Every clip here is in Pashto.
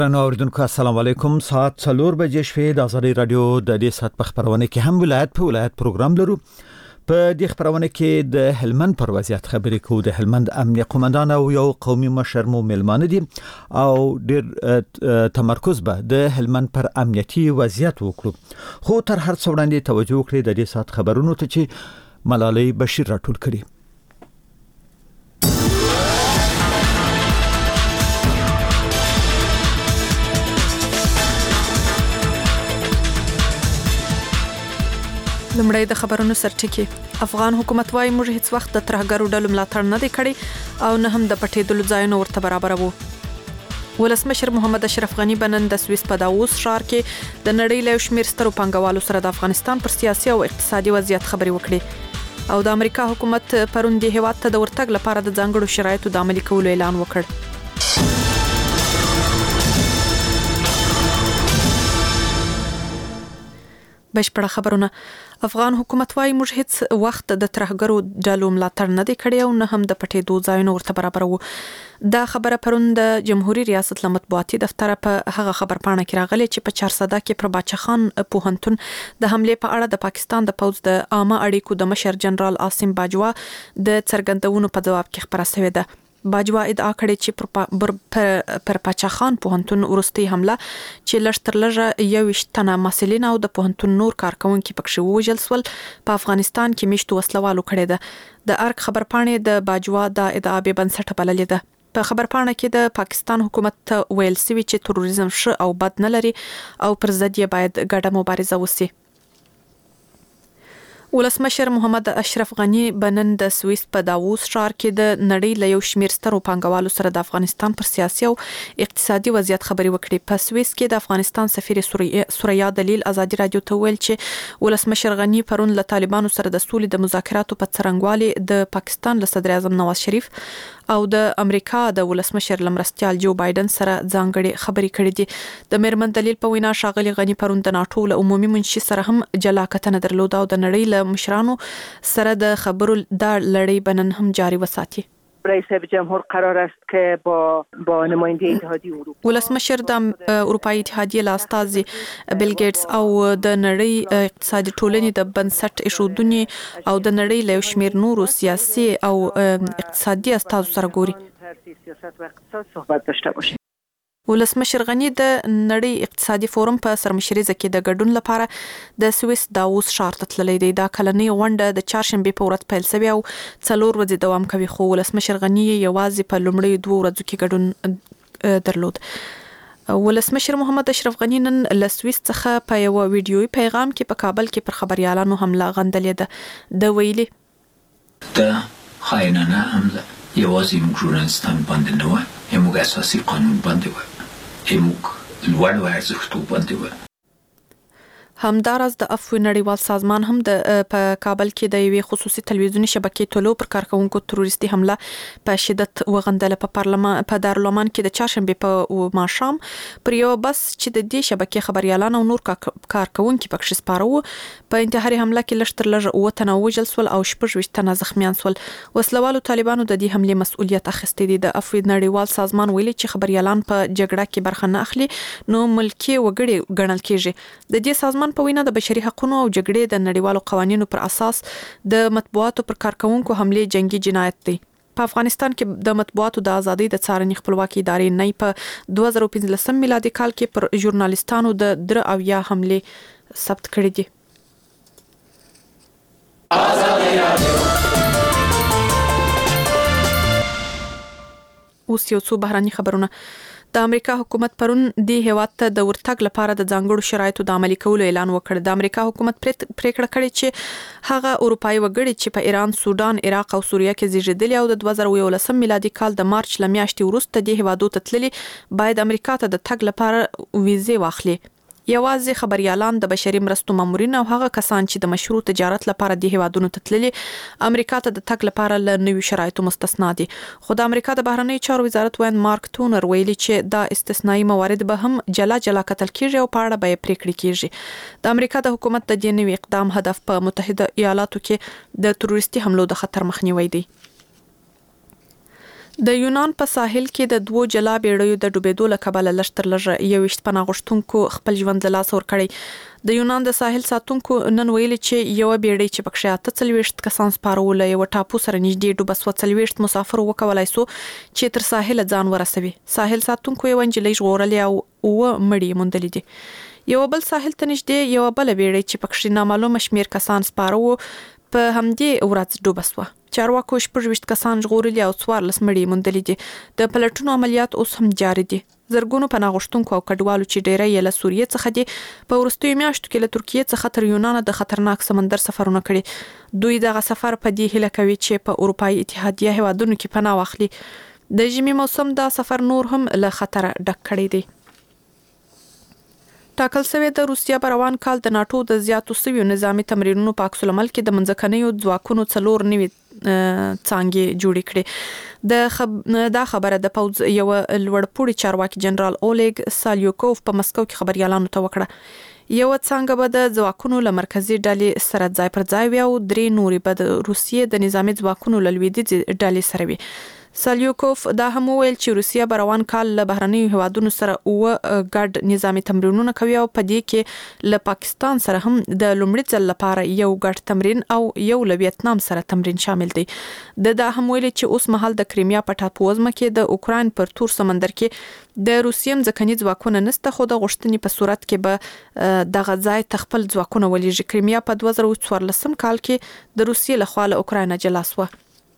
اوریدونکو السلام علیکم. ساعت 4 بجې شوې د ازادي رادیو د دې سات په خبرونه کې هم ولایت په ولایت پروګرام لرو. په دې خبرونه کې د هلمند پر وضعیت خبرې کوو. د هلمند امنیه قومندان او یو قومي مشر مو ملمانه دي او ډېر تمرکز به د هلمند پر امنیتي وضعیت وکړو. خو تر هر څه وړاندې توجه وکړئ د دې سات خبرونو ته چې ملالۍ بشیر راټول کړي. لمړی د خبرونو سرټکی. افغان حکومت وايي موږ هیڅ وخت د ترهګرو ډلو ملاتړ نه دی کړی او نه هم د پټېدلو ځایونو ورته برابروو. ولسمشر محمد اشرف غنی بنن د سویس په داووس ښار کې د نړۍ له شمیر سترو پانګوالو سره د افغانستان پر سیاسي او اقتصادي وضعیت خبرې وکړي او د امریکا حکومت پرون د هیواد ته د ورتګ لپاره د ځانګړو شرایطو د عملي کولو اعلان وکړ. بشپړه خبرونه. افغان حکومت وايي موږ هیڅ وخت د ترهګرو ډلو ملاتړ نه دی کړی او نه هم د پټېدو ځایونو ورته برابروو. دا خبره پرون د جمهوریت ریاست له مطبوعاتي دفتر په هغه خبرپاڼه کې راغلي چې په 400 کې پر باچا خان پوهنتون د حمله په اړه د پاکستان د پوز د عامه اړیکو د مشر جنرال عاصم باجوا د څرګندونو په جواب کې خبره شوې ده. باجوا ادعا کړې چې پر باچا خان پوهنتون ورستي حمله چې لشتر لږه 21 تنه مسلین او د پوهنتون نور کارکونکو پکښې وژل سول په افغانستان کې میشتو وسلوالو کړې ده. د ارګ خبرپاڼې د باجوا د ادعا به بنسټ بللې ده. په خبرپاڼه کې د پاکستان حکومت ویل سوي چې تروریزم ښه او بد نه لري او پر ضد یې باید ګډه مبارزه وشي. ولسمشر محمد اشرف غنی بنن د سویس په داووس ښار کې د نړۍ له یو شمیر سترو پانګوالو سره د افغانستان پر سیاسي او اقتصادي وضعیت خبرې وکړي. په سویس کې د افغانستان سفیر سوریا دلیل ازادي رادیو ته ویل چې ولسمشر غنی پرون له طالبانو سره د سولې د مذاکراتو په څرنګوالي د پاکستان له صدر اعظم نواز شریف او د امریکا د ولسمشر لمرستیال جو بایدن سره ځانګړي خبرې کړې دي. د میرمن دلیل په وینا ښاغلي غنی پرون د ناټو له عمومي منشي سره هم جلا کتنه درلوده او د نړۍ له مشرانو سره د خبرو د لړۍ بنن هم جاری وساتي. رئیس جمهور قرار است که با نماینده اتحادیه اروپا ولسمشر د اروپای اتحادیه له استازي بیل ګیټس او د نړۍ اقتصادي ټولنې د بنسټ ایښودونکو او د نړۍ له شمیر نورو سیاسي او اقتصادي استازو سره ګوري. سیاست و اقتصاد صحبت داشته باشیم. ولسمشر غنی د نړۍ اقتصادي فورم په سرمشرۍ کې د ګډون لپاره د سویس داووس ښار ته تللی دی. دا کلنۍ غونډه د چهارشنبه په ورځ پیل شوې او 4 ورځې دوام کوي خو ولسمشر غنی یوازې په لومړۍ 2 ورځو کې ګډون درلود. ولسمشر محمد اشرف غنی نن له سویس څخه په یو ویډیوي پیغام کې په کابل کې پر خبريالانو حمله غندلې ده. د ویلي د خاینانه حمله یوازې موږ ژورنالیستان باندې نه و، موږ اساسي قانون باندې و، موږ لوړ ارزښتو باندې و. همداراز د عفو نړیوال سازمان هم په کابل کې د یوې خصوصي تلویزیونی شبکې ټولو پر کارکونکو تروریستي حمله په شدت وغندله. په دارالمان کې د چهارشنبه په ماښام پر یو بس چې د دې شبکې خبريالان او نور کارکونکو پکښې سپارو په انتحاري حمله کې لشتر لږه 9 تنه وژل سول او 26 تنه زخمیان سول. وسلوالو طالبانو د دې حمله مسؤلیت اخیستی دی. د عفو نړیوال سازمان ویلي چې خبريالان په جګړه کې برخه نه اخلي نو ملکی وګړي ګڼل کیږي. د دې سازمان په وینا د بشري حقوقو او جګړې د نړیوالو قوانینو پر اساس د مطبوعاتو پر کارکونکو حمله جنگي جنایت دی. په افغانستان کې د مطبوعاتو د ازادۍ د څارنې خپلواکي ادارې نه په 2015 میلادي کال کې پر ژورنالیستانو د 3 حمله ثبت کړې دي. اوس یو څو بهراني خبرونه. د امریکا حکومت پرون د هیواد ته د ورتګ لپاره د ځانګړو شرایطو د عملي کولو اعلان وکړ. د امریکا حکومت پریکړه کړې چې هغه اروپایي وګړي چې په ایران، سودان، عراق او سوریه کې زیږیدلي او د 2011 میلادي کال د مارچ ل میاشتې وروسته د هیوادو ته تللي باید امریکا ته د تګ لپاره ویزې واخلي. یوازې خبريالان د بشري مرستو مامورین او هغه کسان چې د مشروع تجارت لپاره د هیوادونو ته تللي امریکا ته د تګ لپاره له نوي شرایطو مستثنا دي. خو د امریکا د بهرنی چارو وزارت وین مارک تونر ویلي چې دا استثنایی موارد به هم جلا کتل کیږي او په اړه به پریکړې کیږي. د امریکا د حکومت د دې نوي اقدام هدف په متحده ایالاتو کې د تروریستي حملو د خطر مخنیوي دی. د یونان په ساحل کې د دوو جلا بیړیو د ډوبېدو له کبله لشتر لږ 21 پناه غوښتونکو خپل ژوند له لاسه ورکړی. د یونان د ساحل ساتونکو نن ویلي چې یو بیړۍ چې پکښې 48 کسان سپارول یو ټاپو سره نږدې ډوبه سو 40 مسافر وکولای سو چې تر ساحل ځان ورسوي. ساحل ساتونکو یو انجلۍ ژغورلې او مړی موندلې دي. یو بل ساحل ته نږدې یو بل بیړۍ چې پکښې نامعلومه شمیر کسان سپارو په همدې ورځ ډوبه سو. چارواکو 18 کسان ژغورلي او 14 مړي موندلي دي. د پلټونو عملیات اوس هم جاري دي. زرګونو پناه غوښتونکو او کډوالو چې ډیری یې له سوریې څخه دي په وروستیو میاشتو کې له ترکیې څخه تر یونان د خطرناک سمندر سفرونه کړي. دوی دغه سفر په دې هیله کوي چې په اروپאי اتحادیه هیوادونو کې پناه واخلي. د ژمي موسم دا سفر نور هم له خطر ډک کړی دی. ټاکل شوی د روسیا په روان کال د ناتو د زیاتو سویو نظامی تمرینونو په عکس العمل کې د منځکنیو ځواکونو 4 نوي څانګې جوړې کړې. دا خبره د پوز یو لوړپوړي چارواکي جنرال اولګ سالیوکوف په مسکو کې خبريالانو ته وکړه. یو څنګه به د ځواکونو له مرکزی ډلې سره ځای پر ځای وي او 3 نوري به د روسیې د نظامی ځواکونو له لویدیځ ډلې سره وي. سالیوکوف دا هم ویل چې روسیا په روان کال له بهرنیو هیوادونو سره ګډ نظامی تمرینونه کوي او په دې کې له پاکستان سره هم د لومړي ځل لپاره یو ګډ تمرین او یو له ویتنام سره تمرین شامل دی. دا هم ویل چې اوس مهال د کریمیا په ټاپووزمه کې د اوکراین پر تور سمندر کې د روسیم ځکني ځواکونه نسته، خو د غوښتنې په صورت کې به د غزای تخپل ځواکونه ولېږي. کریمیا په 2014 کال کې د روسیې له خوا له اوکراین جلا شو.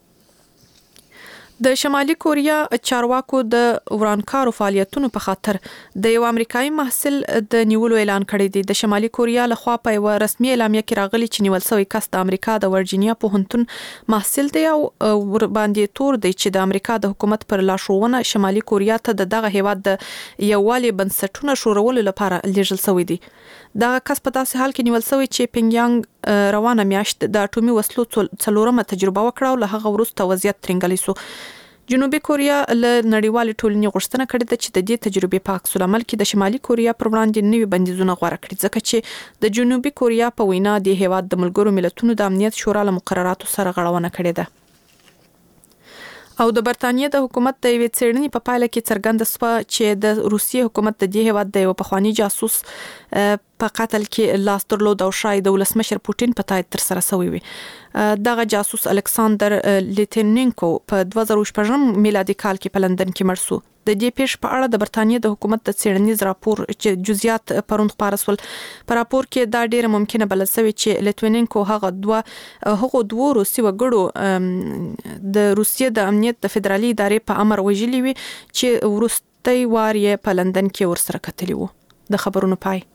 د شمالي کوریا چارواکو د ورانکارو فعالیتونو په خاطر د یو امریکایي محصل د نیولو اعلان کړی دی. د شمالي کوریا له خوا په یو رسمي اعلامیه کې راغلی چې نیول شوی کس د امریکا د ورجینیا پوهنتون محصل دی او ور باندې تور دی چې د امریکا د حکومت پر لاشوونه شمالي کوریا ته دغه هیواد د یووالي بنسټونه شورولو لپاره لیږل شوی دی. دا کس په داسې حال کې نیول شوی چې پینګیانګ روانه میاشت د اټومي وسلو 4مه تجربه وکړه او له هغه وروسته وضعیت ترنګلی سو. جنوبي کوریا له نړیوالې ټولنې غوښتنه کړې ده چې د دې تجربې په عکس العمل کې د شمالي کوریا پر وړاندې نوي بندیزونه غوړه کړي، ځکه چې د جنوبي کوریا په وینا د هیواد د ملګرو ملتونو د امنیت شورا له مقرراتو سره غړونه کړې ده. او د برتانیې د حکومت د یوې څېړنې په پایله کې څرګنده شوه چې د روسیې حکومت د دې هیواد د یو پخوانی جاسوس په قتل کې لاس درلود او شاید د ولسمشر پوتین په تایید تر سره شوی وي. دغه جاسوس الکساندر لیتینینکو په 2014 میلادي کال کې په لندن کې مړ شو. د دې پیښ په اړه د برتانیې د حکومت د څېړنیز راپور چې جزئیات پروند خپاره شول. په راپور کې دا ډیره ممکنه بلل شوی چې لیتوینینکو هغه دوه روسي وګړو د روسیې د امنیت د فدرالي ادارې په امر وژلي وي چې ورستۍ وار یې په لندن کې ورسره کتلی وو. د خبرونو پای.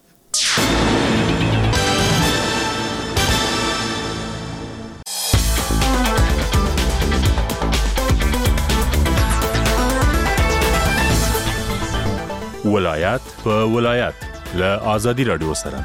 ولایت په ولایت له آزادي رادیو سره.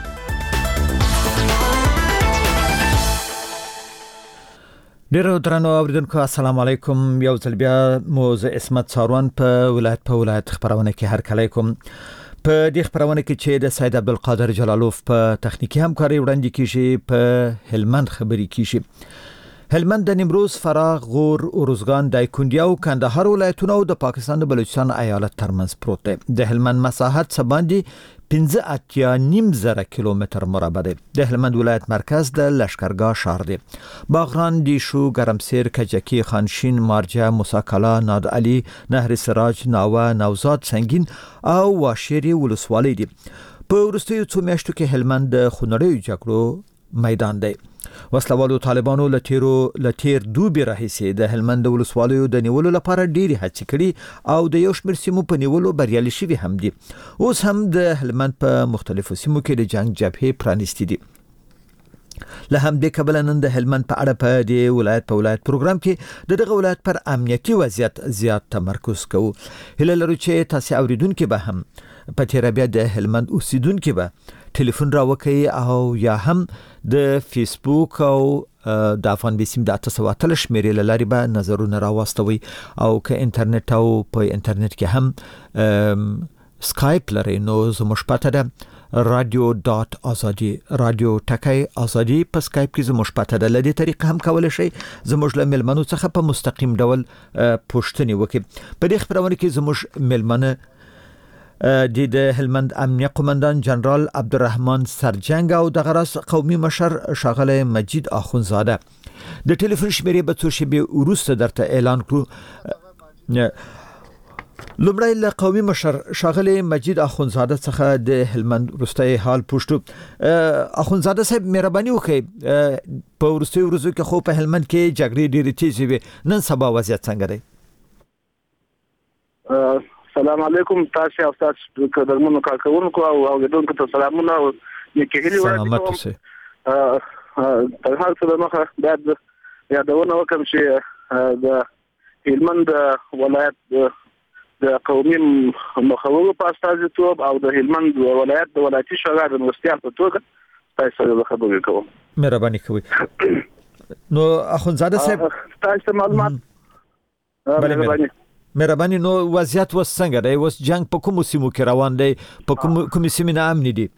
ډیرو درنو اوریدونکو السلام علیکم. یو ځل بیا موزه اسمت ساروان په ولایت خبرونه کې هر کله کوم. په دې خبرونه کې چې د سید عبدالقادر جلالوف په تخنیکی همکاري وړاندې کیږي په هلمند خبري کیږي. هلمند د نیمروز، فراه، غور، اروزګان، دایکنډي او کندهار ولایتونه او د پاکستان د بلوچستان ایالت ترمنځ پروت دی. د هلمند مساحت څه باندې 15.9 کیلومتر مربع دی. د هلمند ولایت مرکز د لشکرګاه ښار دی. باغران، دیشو، ګرمسیر، کجکی، خانشین، مارجه، موساکلا، نادعلي، نهر سراج، ناوه، نوزاد، سنگین او واشيري ولسوالۍ دي. په وروستیو څو میاشتو کې هلمند د خونړیو جګړو میدان دی. وسلوالو طالبانو لتیر دوبي راهیسي د هلمند ولسوالیو د نیولو لپاره ډېری هڅې کړي او د یو شمېر سیمو په نیولو بریالي شوي هم دي. اوس هم د هلمند په مختلفو سیمو کې د جنگ جبهې پرانیستي دي. له همدې کبله نن د هلمند په اړه په دې ولایت پروګرام کې دغه ولایت پر امنیتي وضعیت زیات تمرکز کوو. هیله لرو چې تاسو اوریدونکو به هم په تیر بیا د هلمند اوسیدونکو به ټلیفون راوکړي او یا هم د فیسبوک او د افغان بیسیم د 800 شمیرې لاري به نظرونه راوستوي او که انټرنیټ او په انټرنیټ کې هم سکایپ لري نو زموږ پته ده radio.azadi رادیو ټکای ازادي په اسکایپ کې زموږ پته د لدې طریقه هم کولای شئ زموږ له ملمنو څخه په مستقیم ډول پوښتنه وکړي په دې خبرونه کې زموږ ملمنه د هلمند امنیه قومندان جنرال عبدالرحمن سرجنګ او د غرس قومي مشر شاغله مجید اخونزاده د ټلیفون شمیرې به څو شیبې وروسته درته اعلان کړو لومړی له قومي مشر شاغله مجید اخونزاده څخه د هلمند وروستي حال پوښتو اخونزاده صاحب مهرباني وکړئ په وروستي ورځو کې خو په هلمند کې جګړې ډېرې تیزې وي نن سبا وضعیت څنګه دی السلام علیکم تاسو او تاسو قدرمنو کارکونکو او غوډونکو ته سلامونه نیکه هلي ورته په هر څه د مخه د یادونه وکم چې د هلمند ولایت د قومي مخاورو په استازیتوب او د هلمند ولایت د ولایتي شورا د مرستیال په توګه تاسو سره خبرې کوم مهرباني کوئ نو اخونزاده صاحب تاسو معلومات مهرباني نو وضعیت وس څنګه دی وس جنگ په کوم سیمو کې روان دی په کوم سیمه نه امن دي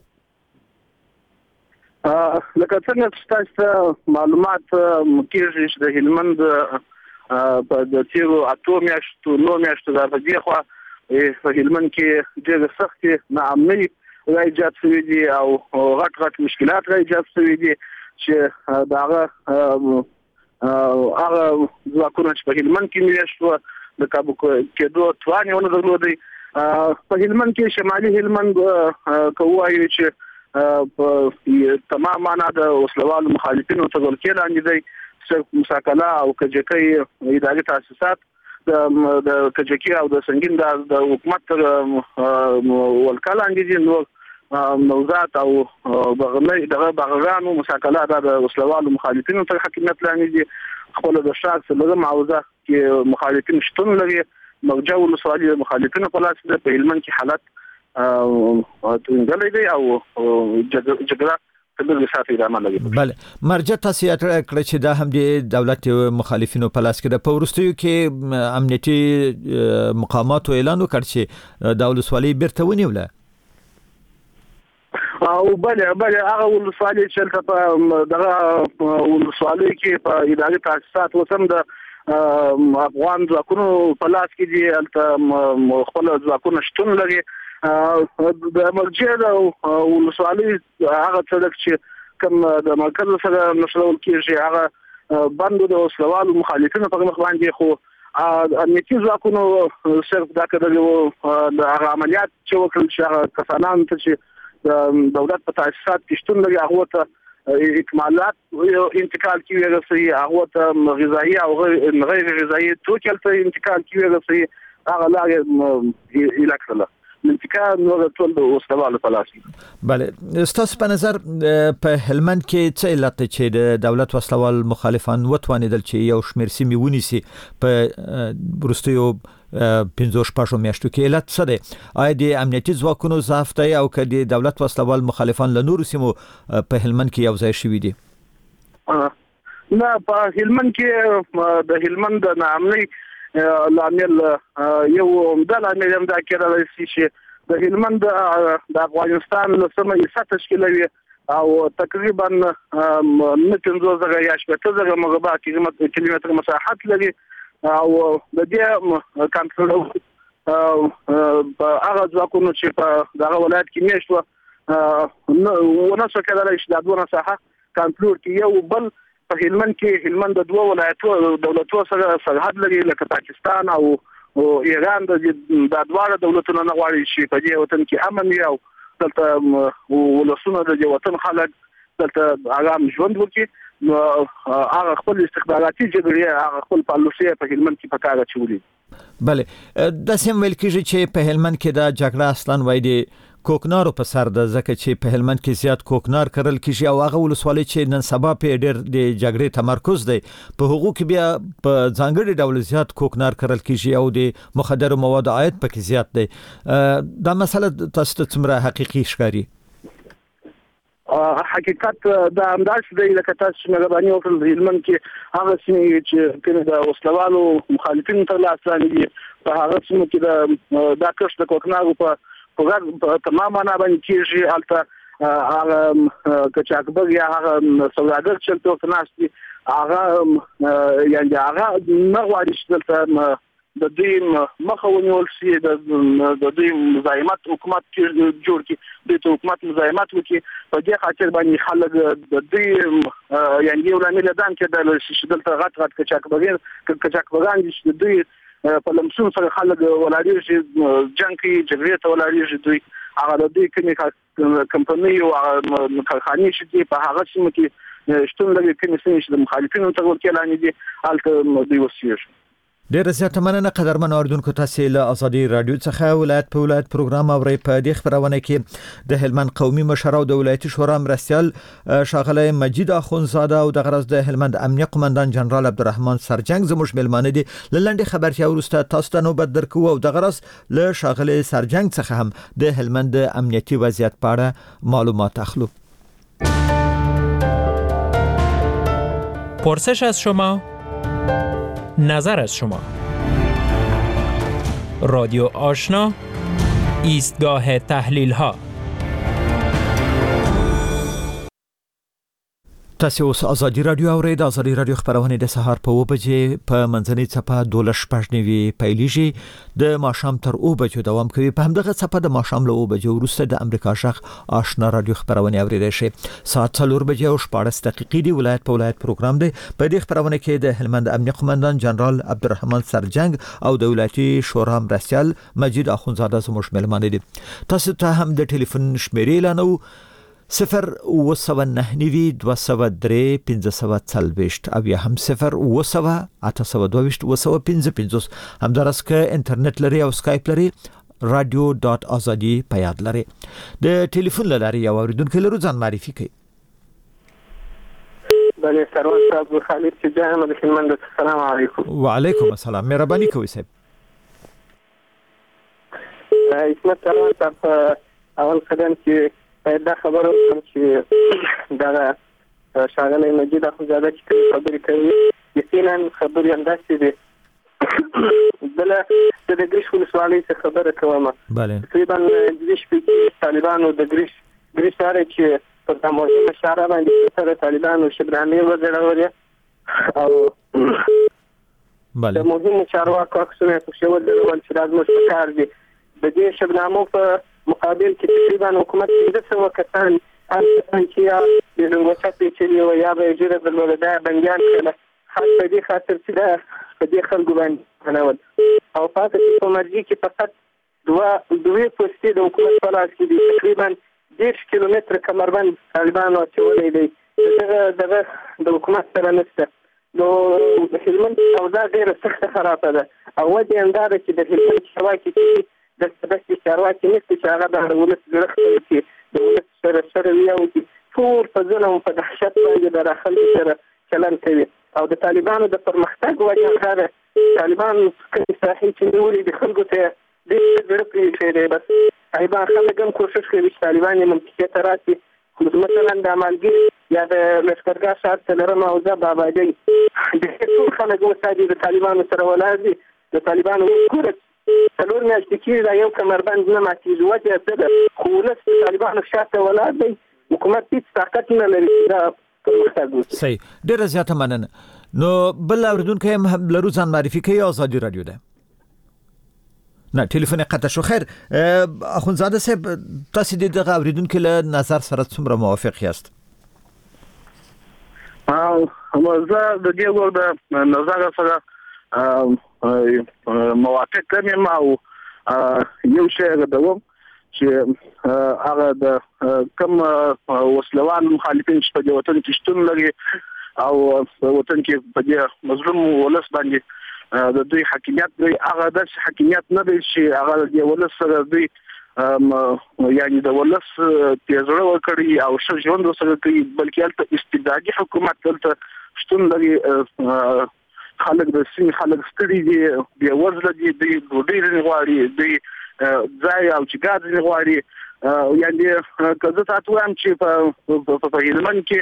لکه څنګه چې تاسو معلومات کېږي چې د هلمند په د تیرو اتو میاشتو نو میاشتو د دې خوا په هلمند کې ډېر سخت ناامني راځي شوې دي او غټ مشکلات راځي شوې دي چې داغه هغه ځواکونه چې په هلمند کې میشتو د کابو کېدو توانونه درلودي په هلمند کې شمالي هلمند کوایي چې په تمام معنا د وسلوال مخالفینو ته ورکې لاندې دی مساکله او کجکی اداري تاسیسات د کجکی او د سنگین د حکومت ولکلاندې دي نو موضوعات او بغرانو مساکله د وسلوالو مخالفینو تر حکومت لاندې دي خپل د شخص لږه معاوضه کې مخالفین شتون لري مرجع ولسوالي مخالفینو په لاس په هلمند کې حالت تنګلې دي او جګړه بله مرجع تاسو کړ چې دا هم د دولت مخالفینو په لاس کې د پورستیو کې امنیتي مقامات اعلان وکړ چې د ولسوالۍ بیرته ونیوله او بله هغه ولسوالۍ چې په دغه ولسوالۍ کې په اداري تاسیسات وسم د افغان ځواکونو په لاس کې دي البته خپل ځواکونه شتون لري د مرجع او ولسوالۍ هغه څلک چې کوم د مرکز سره نشول کېږي هغه بندو د وسلوالو مخالفینو په مخ باندې خو امنیتي ځواکونو صرف دا کړل د عملیات چې وکړل چې کسانان ته چې د دولت په تاسیسات کې شتون لري هغه ته اکمالات انتقال کیږي رسي هغه ته غذایی او غیر غذایی توکل ته انتقال کیږي هغه لاګ الکتله منطقه نور ټول د وسلوالو په لاس بله ستاسو په نظر په هلمند کې څه علت چې د دولت وسلوال مخالفان وتوانیدل چې یو شمېر سیمې ونیسي په وروستیو 15 میاشتو کې علت څه دی آیا د امنیتي ځواکونو ضعف دی او که د دولت وسلوال مخالفان له نورو سیمو په هلمند کې یو ځای شوي دي نه په هلمند کې د هلمند د ناامنۍ لامل یو د لامل هم دا کېدای شي چې د هلمند د افغانستان له سمه حصہ تشکیلوي او تقریبا 950 یا 70 مربع کیلومتر مساحت لري او د دې کنټرول په هغه ځواکونو چې په دغه ولایت کې میشتو ونه څه کېدای شي د دوه مساحه کنټرول کې یو بل په هلمند کې هلمند د دوه ولایتو دولتونو سره سرحد لري لکه پاکستان او ایران د دوه دولتونو نه غواړي چې په دې وطن کې امن وي او دلته ولسونه د وطن خلک دلته آرام ژوند وکړي نو هغه خپل استخباراتي جګړې هغه خپل پالیسي په هلمند کې په کار اچولي بله د سیم ویل کېږي چې په هلمند کې دا جګړه اصلا وای دی کوکنارو په سر د ځکه چې په هلمند کې زیات کوکنار کرل کیږي او هغه ولسوالۍ چې نن سبا په ډېر د جګړې تمرکز دی په هغو کې بیا په ځانګړي ډول زیات کوکنار کرل کیږي او د مخدر مواد عاید پکې زیات دی دا مسله تاسو ته څومره حقيقي ښکاري حقیقت دا انداز دی لکه تاسو مهرباني وکړئ هلمند کې هغه چې کنه د وسلوالو مخالفین تر لاس لاندې په هغه څه کې دا کښت د کوکنارو په په تمامه نه باندې کیږي البته هغه کچاکبر یا هغه سوداګر چې ته ناشتي هغه یعنی هغه نه غواړي چې د دې مخه ونیول شي د دې مزاحمت حکومت جوړ کړي د حکومت مزاحمت وکړي په دې خاطر باندې خلک د دې یعنی یو لامل دان چې د شدت غټ کچاکبران چې دوی په لمسون سره خلک ولاړیږي جنگ کوي جګړې ته ولاړیږي دوی هغه د دې کمی کمپنۍ او کارخانې چې په هغه سیمه کې شتون لري کمی چې د مخالفینو ته ورکې لاندې دي البته دوی وسیږي. ډیر زیاته مننه قدرمن اوردونکو تاسو له ازادي رادیو څخه ولایت په ولایت پروګرام اوري په دې خبرونه کې د هلمند قومي مشر او د ولایتي شورا مرستيال شاغله مجید اخونزاده او د غرض د هلمند امنیه قومندان جنرال عبدالرحمن سرجنګ زموږ ملمانه دي لنډه خبرتیا ورسته تاسو ته نوبت درکو او د غرض له شاغله سرجنګ څخه هم د هلمند امنیتي وضعیت په اړه معلومات اخلو. پرسش از شما، نظر از شما. رادیو آشنا، ایستگاه تحلیل ها. تاسو اوس ازادي رادیو اورئ. د ازادي رادیو خبرونه د سهار په 2 بجې په منځنۍ صفه 12:15 پیلېږي د ماښام تر 2 بجو دوام کوي. په همدغه صفه د ماښام له 2 بجو وروسته د امریکا شخ آشنا رادیو خبرونه اورئ شي. ساعت 4 بجې او 14 دقیقې دی ولایت په ولایت پروګرام دی. په دې خبرونه کې د هلمند امنیه قومندان جنرال عبدالرحمن سرجنګ او د ولایتي شورا مرستيال مجید اخونزاده زموږ ملمانه دي. تاسو ته هم د ټلیفون شمیرې لانو 0-9-2-3-540 او یا هم 0-8-2-2-2-5 همدارس که انټرنیټ لري او سکایپ لري radio.azadi په یاد لري. د ټلیفون لاري یو اوریدونکو لرو ځان معرفي کوي. بله سروان صاحب خالد سجان د هلمند. السلام علیکم. وعلیکم السلام. مهرباني کوي صاحب. اسمت سروان صاحب اول قدم چې دا خبره کوم چې دا شاغله مجید اخونزاده چې خبرې کوي یقینا خبرې انداسې دي. بله د ګریش ولسوالۍ څخه خبره کوم. بله تقریبا د شپې طالبانو د ګریش سره چې په تمویل اشاره باندې سره طالبانو شبرانې وځړولې او بله د مهمو چارواکو عکسونه په شول ډول چې لازم کار دي. د دې شبنامو په مقابل کې تقریبا حکومت 300 کسان چې یا د لنګوچات چې یا به جره د ولدا بنګان کړه خاصه دي خاطر چې دا په دې خلکو باندې ننول او فقط په مرجی کې فقط دوه پوسټې د حکومت په لاس کې دي. تقریبا 10 کیلومتر کمربند طالبانو چولې دي. دغه د حکومت سره نشته. نو هلمند اوضاع ډېره سخته خرابه ده او وجه همدا ده چې د هلمند چارواکي د داسې چارواکي نشته چې هغه د ولس زړه کې د ولس سره ویاو چې ټول په ظلم په دهشت باندې د خلکو سره چلن کوي او د طالبانو د پرمختګ وجه دا ده. طالبان کوي صحیح چې نیولې د خلکو ته د زړه پرې دی. بس طالبان خلک هم کوشش کوي چې طالبان یې منطقې ته راسي. مثلا د عملګیر یا د لشکرګاه ښار څلورم حوزه باباجۍ د ټول خلک وسادي د طالبانو سره ولاړ دي. د طالبانو ګوره 4 میاشتې کېږي دا یو کمربند نه ماتېږي. وجه څه ده؟ خو ولس د طالبانو شاته ولاړ دی. حکومت هېڅ طاقت نه لري دا پرمختګ وکړي. صحیح. ډېره زیاته مننه. نو بل اوریدونکو هم لرو ځان معرفي کوي. ازادي رادیو ده. نه ټلیفون قطع شو. خیر اخونزاده صاحب تاسو د دغه اوریدونکو له نظر سره څومره موافق یاست؟ زه د دې ور د نظر سره موافق یم او یو شی غواړم چې هغه د کوم وسلوان مخالفین چې په دې وطن کې شتون لري او وطن کې په دې مظلوم ولس باندې د دوی حاکمیت دی. هغه د حاکمیت نه دی چې هغه د ولس سره دی یعنی د ولس تیزړه وکړي او ښه ژوند وسره کوي بلکې البته استبدادي حکومت دلته شتون لري. خلک د سین خلک ستړي دي بیا وزله دي د ډوډۍ نه غواړي د ځای او چې ګاز نه غواړي. یعنی کله تاسو هم چې په هلمند کې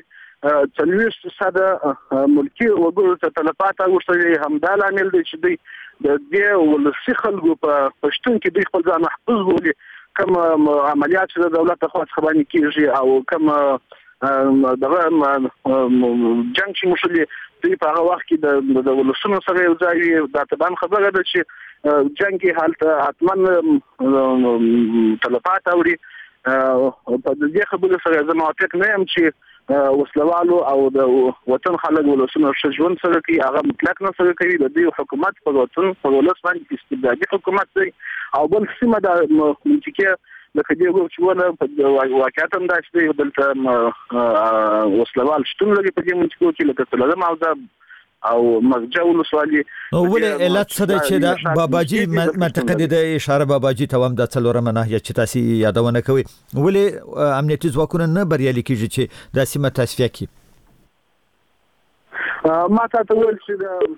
40% ملکی وګړو ته تلفات ورسره همدا لامل دی چې د دې ولسی خلکو په پښتون کې د خپل ځان محفوظ بولي کوم عملیات چې د دولت خوا څخه باندې کیږي او کوم دغه جنگ چې مشلي په هغه وخت کې د ولسونو سره یو ځای دا طبعا خبره ده چې جنگ کې حالت حتما تلفات اوري په دې خبره سره زه موافق نه یم چې وسلوالو او د وطن خلک ولسونو ژوند سره کې هغه مطلق نه سره کوي د دې حکومت په وطن په ولس باندې استبدادي حکومت دی او بل سیمه د منطقه لکه دی چې ونه په واقعیت هم داسې دی دلته وسلوال شتون لري په دې منطقه کې لکه تلزم او مسجد ولسوالي ولې علت څه ده چې د باباجي منطقه د اشاره باباجي ته هم د څلورمه ناحیه چې تاسو یادونه کوي ولې امنیتي ځواکونه نه بریالي کیږي چې د سیمه تصفیه کړي ما ته ویل چې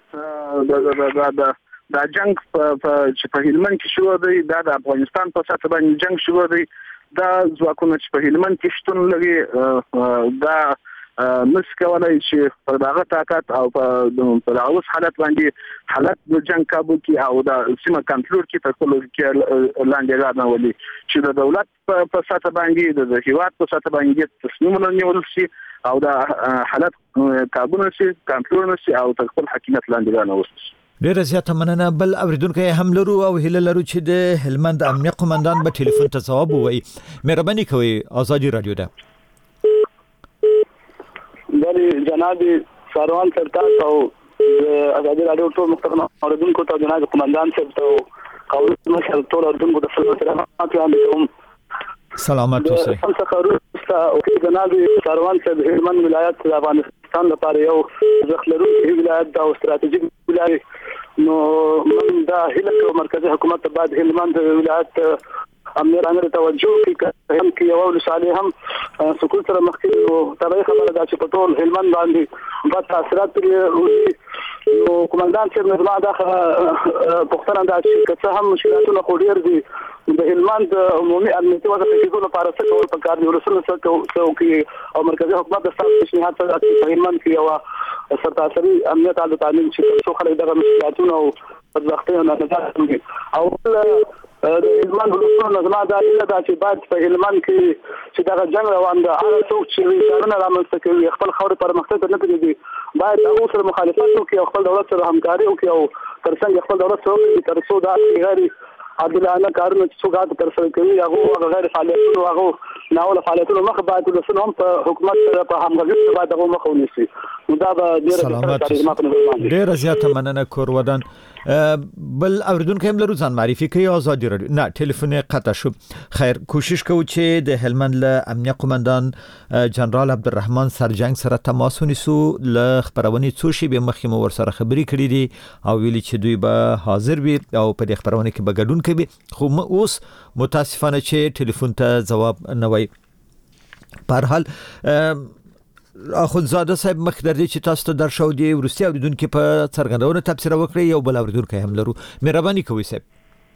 د جنگ چې په هلمند کې شروع دی د افغانستان په سطح باندې جنگ شروع دی دا ځواکونه چې په هلمند کې شتون لري دا مس کولای چې په دغه طاقت او په اوس حالت باندې حالت د جنگ کابو کې او د سیمه کنټرول کې په کولو کې لاندې راځي چې د دولت په سطح باندې د هیواد په سطح باندې تصمیمونه نیول شي او د حالت کابو نشي کنټرول نشي او خپل حکومت لاندې راوستي. ډیر زیاته مننه. بل اوریدونکو هم لرو او هله لرو چې د هلمند امنیه قومندان به ټلیفون ته ځواب ووایي. مهرباني کوئ آزادي رادیو ده. بلی جناب ساروان سرتاز او آزادي رادیو ټول محترم اوریدونکو ته جناب قومندان صاحب ته قول مشر ټول اوریدونکو ته سلامات وایم. سلامات اوسئ. او جناب ساروان صاحب هلمند ولایت د افغانستان لپاره یو ځخلرونکی ولایت او استراتیژیک ولایت نو من دا هله مرکزی حکومت بعد هلمند ولایت امیر امر توجه کوي هم کې یو ولسالي هم سکول سره مخکې او تبعي خبره دا چې په ټول هلمند باندې بد تاثیرات لري نو قومندان چې نظام دا پښتنه دا چې څه هم مشکلاتونه خوري دي د هلمند عمومي امنیتي وضع په کېدو لپاره څه کول پکار دي ورسره څه کوي او مرکزی حکومت د ستاسو پیشنهاد سره په هلمند کې یو سرتاسري امنیت او تعلیم چې څو خلک دغه مشکلاتونه او بدبختیو نه نجات کوي او د هلمند ولسمشر نظام دا چې باید په هلمند کې چې دغه جنگ روان ده هغه څوک چې ویچارونه رامنځته کوي خپل خاورې پرمختګ نه کوي باید هغه سره مخالفت وکړي او خپل دولت سره همکاري وکړي او ترڅنګ خپل دولت سره ترڅو دا غیر عادلانه کارونه چې څوک ترسره کوي هغه غیر فعالیتونه هغه ناول فعالیتونه مخ باید د سنوم په حکومت سره په همغږي باید هغه مخ ونیسي دا به ډېر زیاته مننه کور ودان. بل اوریدونکو هم لرو ځان معرفي کوي آزادي رادیو. نه ټلیفون قطع شو. خیر کوشش کوو چې د هلمند له امنیه قومندان جنرال عبدالرحمن سرجنګ سره تماس ونیسو له خبرونه څو شی به مخکې مو ور سره خبري کړې دي او ویلي چې دوی به حاضر وي او په دې خبرونه کې به ګډون کوي خو اوس متاسفانه چې ټلیفون ته جواب نه وای. په هر حال اخوندزاده صاحب مخدر دي چې تاسو ته درشو دي ورستی اوریدونکو په څرګندونه تبصره وکړي یو بل اوریدونکو هم لرو. مهرباني کوئ صاحب.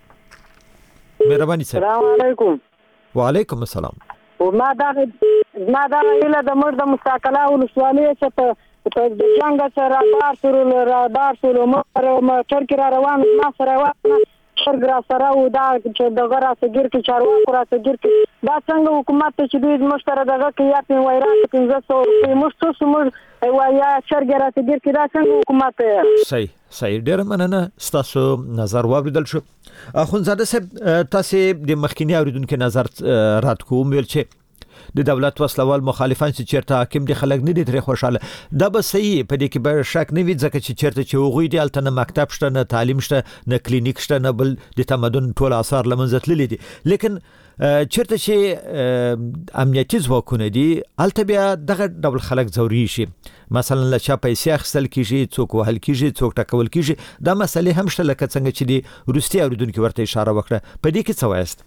مهرباني صاحب. السلام علیکم. وعلیکم السلام. او ما دا اله د مرد مستقله ولسوالۍ چې په جنگ سره رادار سره موټر کې روان ما سره شرګرا سره و دا چې دغه راځګر کې چارواکو راځګر کې دا څنګه حکومت چې دوی مشترک دغه کې یا په وایرا 1500 روپۍ مشتوسمر وایا شرګرا راځګر کې دا څنګه حکومت صحیح ډېر مننه ستاسو نظر واوریدل شو. اخوندزاده صاحب تاسو د مخکینی اوریدونکو نظر رات کوم ویل چې د دولت وسلوال مخالفان چې چیرته حاکم دي خلک نه دي تر خوشاله دا به صحیح په دې کې به شک نه وي ځکه چې چیرته چې وغوي دي الته نه مکتب شته نه تعلیم شته نه کلینیک شته نه بل د تمدن ټول آثار لمنځه تللي دي لیکن چیرته چې امنیتي ځواکونه دي الته بیا دغه ډول خلک زوري شي مثلا لچا پیسې اخیستل کیږي څوک وهل کیږي څوک ټکول کیږي دا مسلې هم شته لکه څنګه چې دی روسي اوریدونکو ورته اشاره وکړه په دې کې څه وایست؟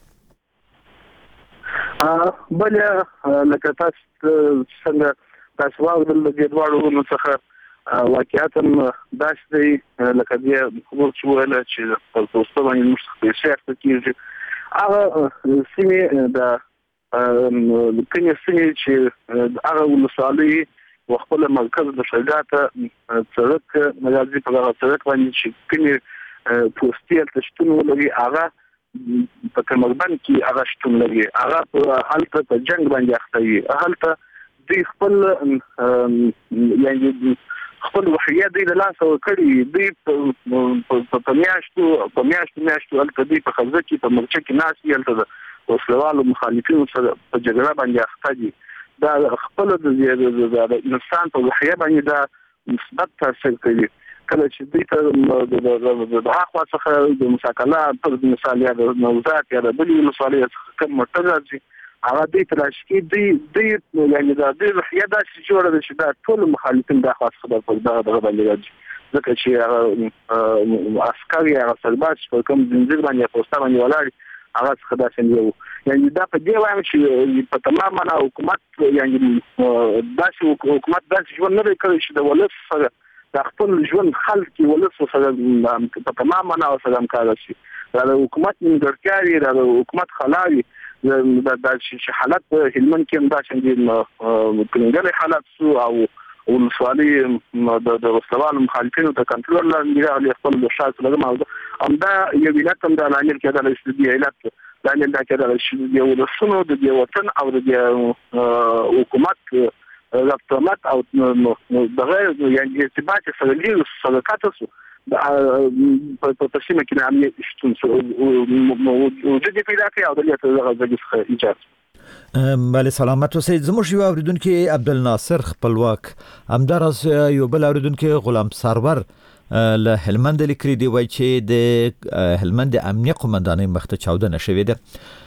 بل لکه تاسو څنګه تاسو واورل د دوړو نو څخه واقعیت داس دی لکه دې خبر شو ولا چې په توسط باندې موږ څه شي کیږي هغه سیمه د کله چې هغه ولسوالۍ وخپل مرکز د شګاته سړک ملازمي په هغه سړک باندې چې کله پوسټیل تشتون ولري هغه په کمربند کې هغه شتون لري هغه حالت په جنگ باندې اخته وي حالت د خپل یعنی خپل وحیه دی له لاس وکړي دی په میاشتو البته دی په خزه کې په مرچه کې ناس یې البته او سوالو مخالفینو سره په جګړه باندې اخته دي دا خپل د انسان په وحیه باندې دا مثبت تاثیر کوي کله چې دوی ته د هغه څخه د مساکله پر مثال یا د نوزات یا د بلې مسالې څخه کوم مرتضی هغه دې تلاشي دی یعنی دا د وحیه دا چې جوړه ده چې دا ټول مخالفین دا خاص خبر په دغه باندې راځي ځکه چې عسکري هغه سرباز په کوم زنجیر باندې پوسټ باندې ولاړ هغه څخه دا څنګه یعنی دا په دې وایم چې په تمام معنا حکومت یعنی داسې حکومت داسې ژوند نه کوي چې د ولس سره د خپل ژوند خلک ولس سره په تمام معنا سره همکار شي دا د حکومت نیمګړتیاوې د حکومت خلاوي دا چې حالت هلمند کې هم دا څنګه کنګل حالت سو او ولسوالي د سوال مخالفینو ته کنټرول لاندې خپل د شاعت لږه موضوع همدا یو ولایت هم د لامل کې د استدلال علت لامل دا کې د یو ولسونو د وطن او د حکومت رابطه او دغه یعنی ارتباط سره لري صداقت سو په تسمه کې نامې شتون وجود پیدا کوي او د دغه ایجاد بله سلامت اوسئ زموږ یو اوریدونکو عبدالناصر خپلواک همدارس یو بل اوریدونکو غلام سرور له هلمند لیکري دی وای چې د هلمند امنیه قومندانۍ مخته چاودنه شوې ده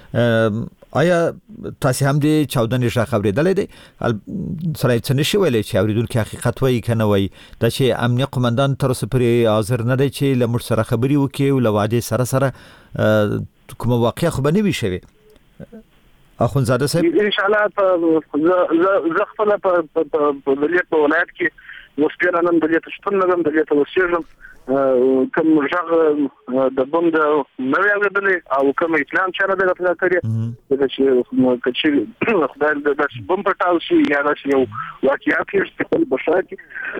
آیا تاسو هم د چاودنې ښه خبرېدلې دي سره څه نشي ویلې چې اوریدونکو حقیقت وایي کنه وایي دا چې امنیه قومندان تر اوسه پورې حاضر نه دی چې له موږ سره خبري وکړي او له وعده سره کوم واقعیا خو به نه وي شوی اخونزاده صاحب ان شاء الله زه خپل په ولایت کې وسپیره نن د دې شتون لرم د دې توسيرم کوم ژغ د بم د نوې اورېدلې او کوم اطلاع چې را دغه کړی چې خدای د بم پټاو شي یا راشي یو واقعیا کې خپل بشاکي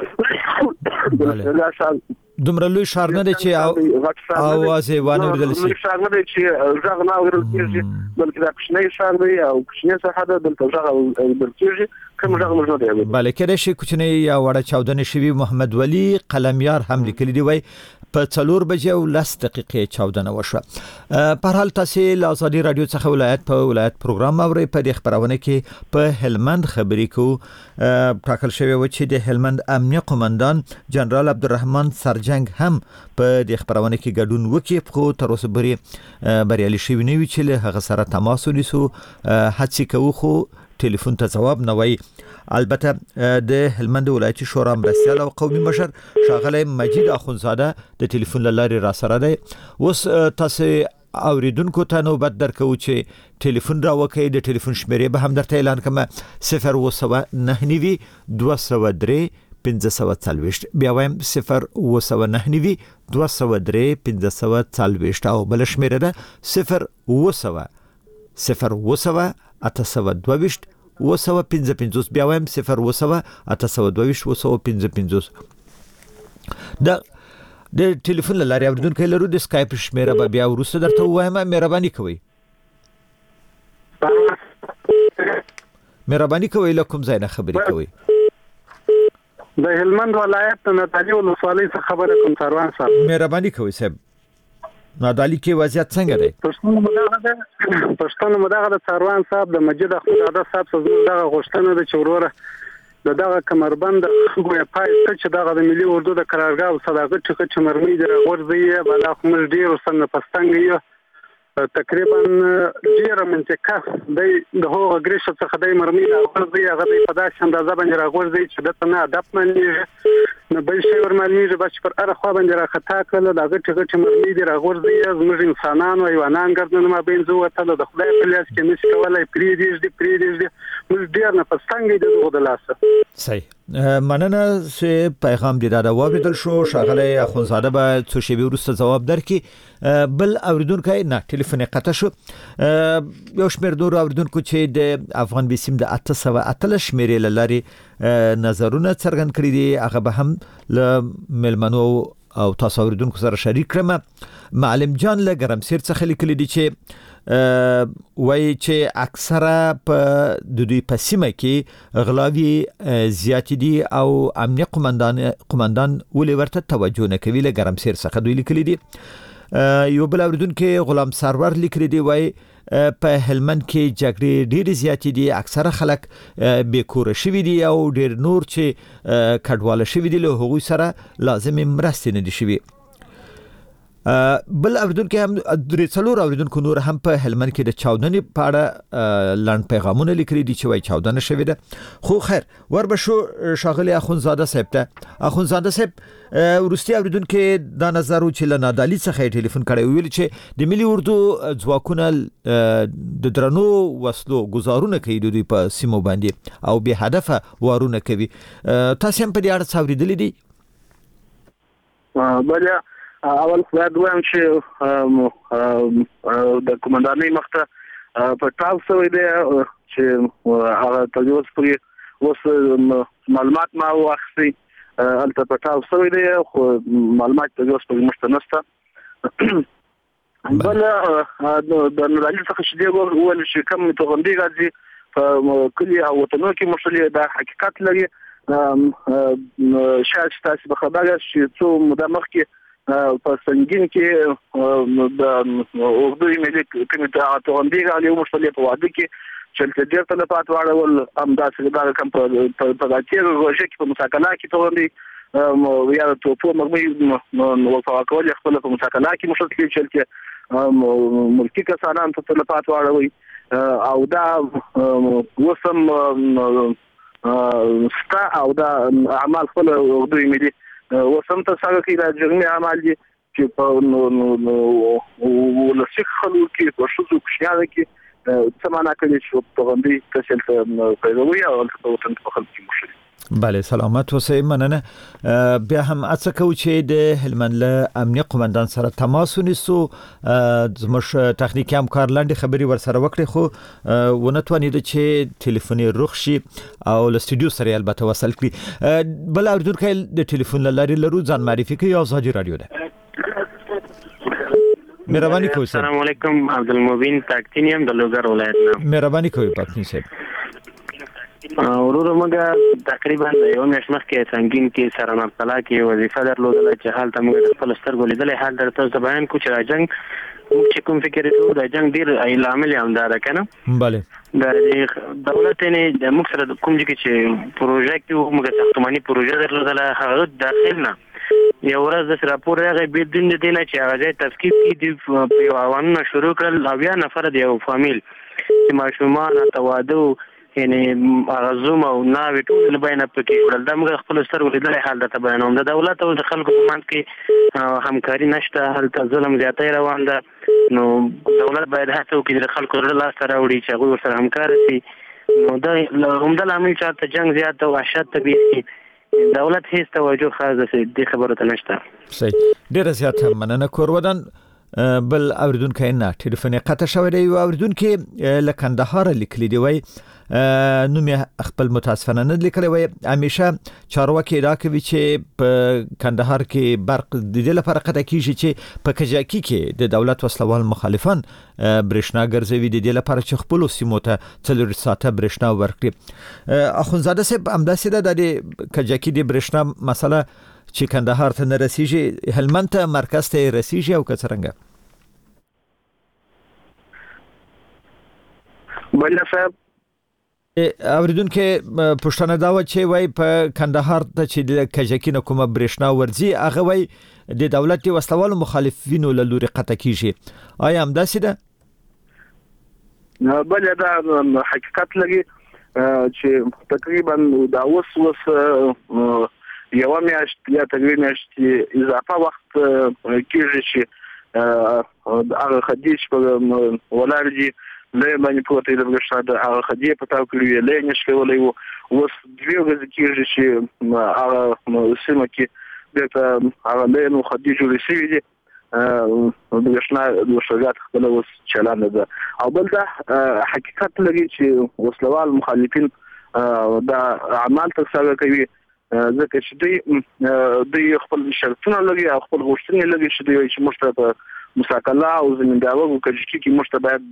دومره لوی شهر نه دی چې اواز یې وانه ورېدل شي شهر نه دی چې ژغ نه ورېدل کېږي بلکې دا کوچنی شهر دی او کوچنی ساحه ده دلته ژغ ورېدل کېږي کوم ژغ موجود دی بله کله شي کوچنی یا وړه چاودنه شوی محمد ولی قلمیار هم لیکلی دی وای په 4 بجې او 10 دقیقې چاودنه وشوه په حال تاسو له ازادي رادیو څخه ولایت پروګرام اوري په دې خبرونه کې په هلمند خبرې کو ټاکل شوی و چې د هلمند امنیه قومندان جنرال عبدالرحمن سرجنګ هم په دې خبرونه کې ګډون وکړي خو تر اوسه بریالي شوی نه وي چې له هغه سره تماس ونیسو هڅه کوو خو ټلیفون ته جواب نه وای البته د هلمند ولایتي شورا مرستیال او قومي مشر شاغله مجید اخونزاده د ټلیفون لارې را سره دی اوس تاسو اوریدونکو ته نوبت درکو چې ټلیفون را وکړي د ټلیفون شمیرې به هم درته اعلان کوم 029 203 1540 بیا وایم 029 203 1540 او بل شمیره ده 0 0 بیا وایم 0 د ټلیفون لارې اوریدونکو لرو د اسکایپ شمیره به بیا وروسته درته وایم مهرباني کوئ له کوم ځای نه خبرې کوئ د هلمند ولایت د نادعلي ولسوالۍ څخه خبره کوم سروان صاحب مهرباني کوئ صاحب نادعلي کې وضعیت څنګه دی پښتون مداغه د سروان صاحب د مجید اخوندزاده صاحب څخه دغه غوښتنه د چوروره دغه کمربند غوې پای چې دغه د ملي اردو د قرارګاه او صداقت چې مرمي د غورځي بل خو موږ ډیر سن پستنګ یو تقریبا ډیر منطقه د هغه ګریش څخه د مرمي او غورځي هغه په داسې اندازه باندې راغورځي چې د تنه ادب مني نه بل شي ورمالېږي بچ پر اره خو باندې راخطا کړل دغه چې مرمي دی راغورځي زموږ انسانانو ایوانان ګرځنه ما بین زو ته د خدای په لاس کې نشي کولای پریدي موږ ډیر نه پستنګ دي دغه د لاسه صحیح مننه چې پیغام دې دا واوریدل شو شاغله اخونزاده به څو شی ورسته جواب درکې بل اوریدونکو نه ټلیفون قطع شو یو شمیر دور اوریدونکو چې د افغان بیسیم د 808 شمیرې لاري نظرونه څرګند کړی دي هغه به هم ل ملمنو او تاسو اوریدونکو سره شریک کړم. معلم جان له ګرمسیر څخه لیکلی دی چې وای چې اکثره په د دوی په سیمه کې غلاوي زیات دي او امنیه قومندان ولې ورته توجه نه کوي. له ګرمسیر څخه دوی لیکلی دي. یو بل اوریدونکو غلام سرور لیکلی دی وای په هلمند کې جګړې ډېر زیات دي، اکثره خلک بیکور شوي دي او ډېر نور چې کډواله شوي دي له هغوی سره لازمي مرستې نه دي شوي. بل اوریدونکو هم درې څلور اوریدونکو نور هم په هلمند کې د چاودنې په اړه لاند پیغامونه لیکلي دي چې وای چاودنه شوې ده. خو خیر وربشو شاغلی اخونزاده صاحب ته. اخونزاده صاحب ورستي اوریدونکو دا نظر چې لنادالي څخه ټلیفون کړی ویل چې د ملي اردو ځواکونه د درنو وسلو گزارونه کوي د دوی په سیمو باندې او به هدفه وارونه کوي. تاسو هم په دې اړه څه اوریدلي دي؟ بله اول خدای دویم چې د قومندانۍ مخته په ټاو شوی دی چې هغه تجوز پرې اوس معلومات ما واخلي البته په ټاو شوی دی خو معلومات تجوز پرې مشته نشته. بل د نړۍ څخه چې دی ویل چې کوم توغندي راځي په کلی او وطنو کې مشتري د حقیقت لري. شاید تاسو به خبر یاست چې څو موده مخکې په سنگین کې د اردو ملي کمیټه توغندي راځي او مشتري په واده کې چې ډېر تلفات واړول امداسې دا کوم په راځي روزه کې په مساکله کې توغندي یا ته په مګمې نو فواکول خپل په مساکله کې مشتري چې ملکی کسانان ته تلفات واړوي او دا وسم ستا او دا اعمال خپل اردو ملي وسم ته څنګه کې د جرمي اعمال دي چې په ولسی خلکو کې په شذو کښیاله کې څه معنا کوي چې په غندي تاسو ته پیداوي او په وطن په خلکو کې مشري. بله سلامت اوسئ. مننه. بیا هم هڅه کوو چې د هلمند له امنیه قومندان سره تماس ونیسو. زموږ تخنیکي همکار لاندې خبري ورسره وکړي خو ونه توانید چې ټلیفوني رخ شي او له استودیو سره البته وصل کړي. بل اوریدونکو د ټلیفون لارې لرو ځان معرفي کوي. آزادي رادیو ده. مهرباني کوئ. السلام علیکم. عبدالمبین تاکتینیم د لوګر ولایت نه. مهرباني کوئ پاتنی صاحب. ورور موږ تقریبا یو میاشت مخکې څنګه کې سره مبتلا کې وظیفه درلودل چې حال ته موږ خپل سترګو لیدلې حال درته بیان کو چې راځنګ چې کوم فکر ته د جنگ ډیر عامل هم دار کنه. bale د دولت نه د موږ سره کوم چې پروژه کې موږ ساختماني پروژه درلودل هغه داخلنا یو ورځ د راپور راغی به د دې نه چې هغه تفکیک کې د پیوانو شروع کړل او بیا نفر د یو فامیل چې ماشومان تواده یعنی غزوم او ناوی ټول بینه پکې ول د موږ خپل سترګو لیدل حال د بیانوم د دولت او د خلکو په منځ کې همکاري نشته. هلته ظلم زیاتې روان ده. نو دولت باید هڅه وکړي د خلکو سره لاس راوړي چې هغه سره همکار شي. نو دا همدا لامل چې جنگ زیات او وحشت طبيعي دولت هیڅ توجه خاصه دې خبره ته نشته. صحیح. ډیر زیات مننه کورودان. بل اوریدونکو نه ټلیفون قطع شوی دی. اوریدونکو له کندهار لیکلی دی وای نو مې خپل متاسفانه نه لیکلی وای همیشه چارواکي دا کوي چې په کندهار کې برق د دې لپاره قطع کیږي چې په کجاکی کې د دولت وسلوال مخالفان برېښنا ګرځوي د دې لپاره چې خپل سیمو ته 4 ساعته برېښنا ورکړي. اخونزاده صاحب همداسې ده د کجاکی د برېښنا مسله چې کندهار ته نه رسیږي هلمند ته مرکز ته رسیږي او کڅرنګ. بل صاحب اوریدونکو پښتنه دا و چې وای په کندهار ته چې د کجکی نه کومه برېښنا ورځي هغه وای د دولت وسلوالو مخالفینو له لوري قطع کیږي. آیا هم داسې ده؟ بل دا حقیقت لګي چې تقریبا دا اوس یو میاشت یا تقریبا میاشت اضافه وخت کېږي چې هغه خدیش په ولارجی له باندې پروتې د برښنا د هغه خدي په تاو کړی له نشکولې وو اوس دوی ورځې کېږي چې هغه سیمه کې د هغه له نو خدي جوړې شي دي د برښنا د شګات خپل اوس چلان ده. او بل دا حقیقت لګي چې وسلوال مخالفین دا اعمال ترسره کوي ځکه چې دوی خپل شرطونه لګي او خپل غوښتنې لګي چې دوی چې موږ ته مساکله او زمینداوو کجکی کې موږ ته باید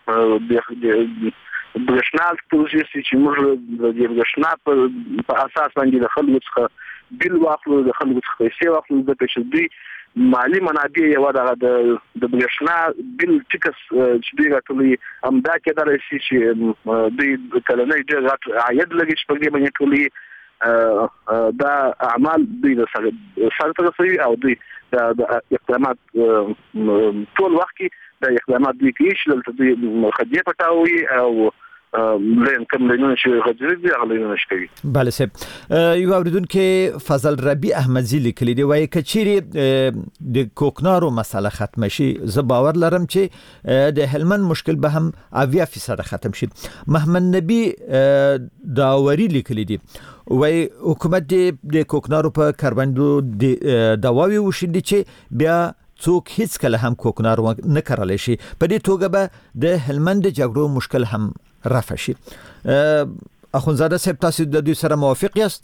د بشنال پروژې چې موږ د بشنا په اساس باندې د خلکو څخه بیل واخلو د خلکو څخه پیسې واخلو د چې مالی منابع یو د بشنا بیل ټیکس چې دوی راټولي هم دا کېدای شي چې دوی کلنۍ ډېر عاید لګي چې په دې باندې ټولي دا اعمال دوی د سره ترسي او دوی د اقدامات ټول وخت کې د اقدامات دوی کې چې دوی خدمت پټاوي او لین کوم لینونه چې غوړي دي هغه لینونه شي. بله صاحب یو اوریدونکو فضل ربی احمدزی لیکلی دی وایي کچيري د کوکنارو مسله ختم شي زه باور لرم چې د هلمند مشکل به هم 80% ختم شي. محمد نبی داوري لیکلی دی وای حکومت د کوکنارو په کاربندو دواوی وشندي چې بیا څوک هیڅ کله هم کوکنار نه کارول شي. په دې توګه به د هلمند جګړو مشکل هم رفع شي. اخونزاده صاحب تاسو د دې سره موافق یاست؟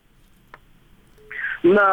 نه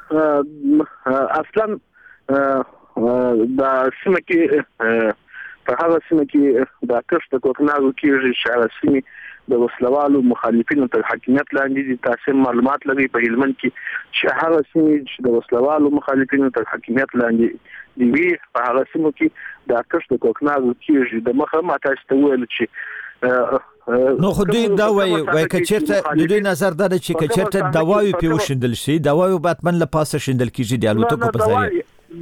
اصلا دا سیمه کې په هغه سیمه کې دا کښت کوکنارو کېږي چې هغه سیمه د وسلوالو مخالفینو تر حاکمیت لاندې دي. تاسو معلومات لرئ په هلمند کې چې هغه سیمه چې د وسلوالو مخالفینو تر حاکمیت لاندې دی په هغه سیمه کې دا کښت کوکنارو کېږي. د مخه ما تاسو ته ویل چې نو خو دې دا وای کچرته د دې نظر دا چې کچرته دواوی پیو شندل شي دواوی باتمن له پاسه شندل کیږي د الوتکو په ذریعہ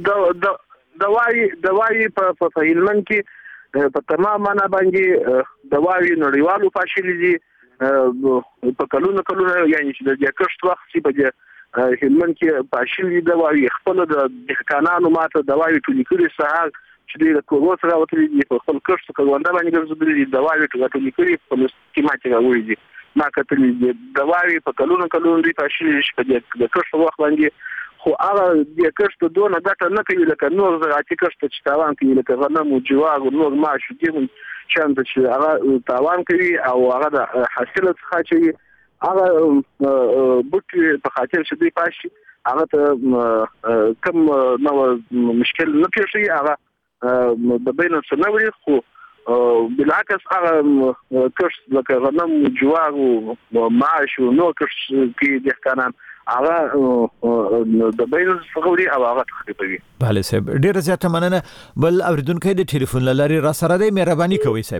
دواوی په هلمند کې په تمام معنا باندې دواوی نړیوالو فاشلې دي په کلونو یعنی چې د کښت وخت چې په هلمند کې فاشلې دواوی خپل د دهقانانو ماته دواوی ټولې کړې سهار چې د کوګو سره وتلې دي په خپل کښت کې ونده باندې ګرځېدلې دي دواوی ټولې کړې په سکیماتیک راوړي دي ما کتلې دي دواوی په کلونو دي فاشلې چې په کښت وخت باندې خو هغه د کښت دونه ګټه نه کوي لکه نور زراعتي کښت چې تاوان کوي لکه غنم او جوار او نور ماش دي چې هغه تاوان کوي او هغه د حاصل څخه چې هغه بوټي په خاطر چې دی پاشي هغه ته کم نو مشکل نه پیښي هغه د بین څنوري خو بالعکس هغه کښت لکه غنم او جوار او ماش او نور کښت کې دهقانان هغه د بین څخه او هغه تخریبوي. بله صاحب ډیره زیاته مننه. بل اوریدونکو د ټلیفون لاري را سره دی مهرباني کوئ صاحب.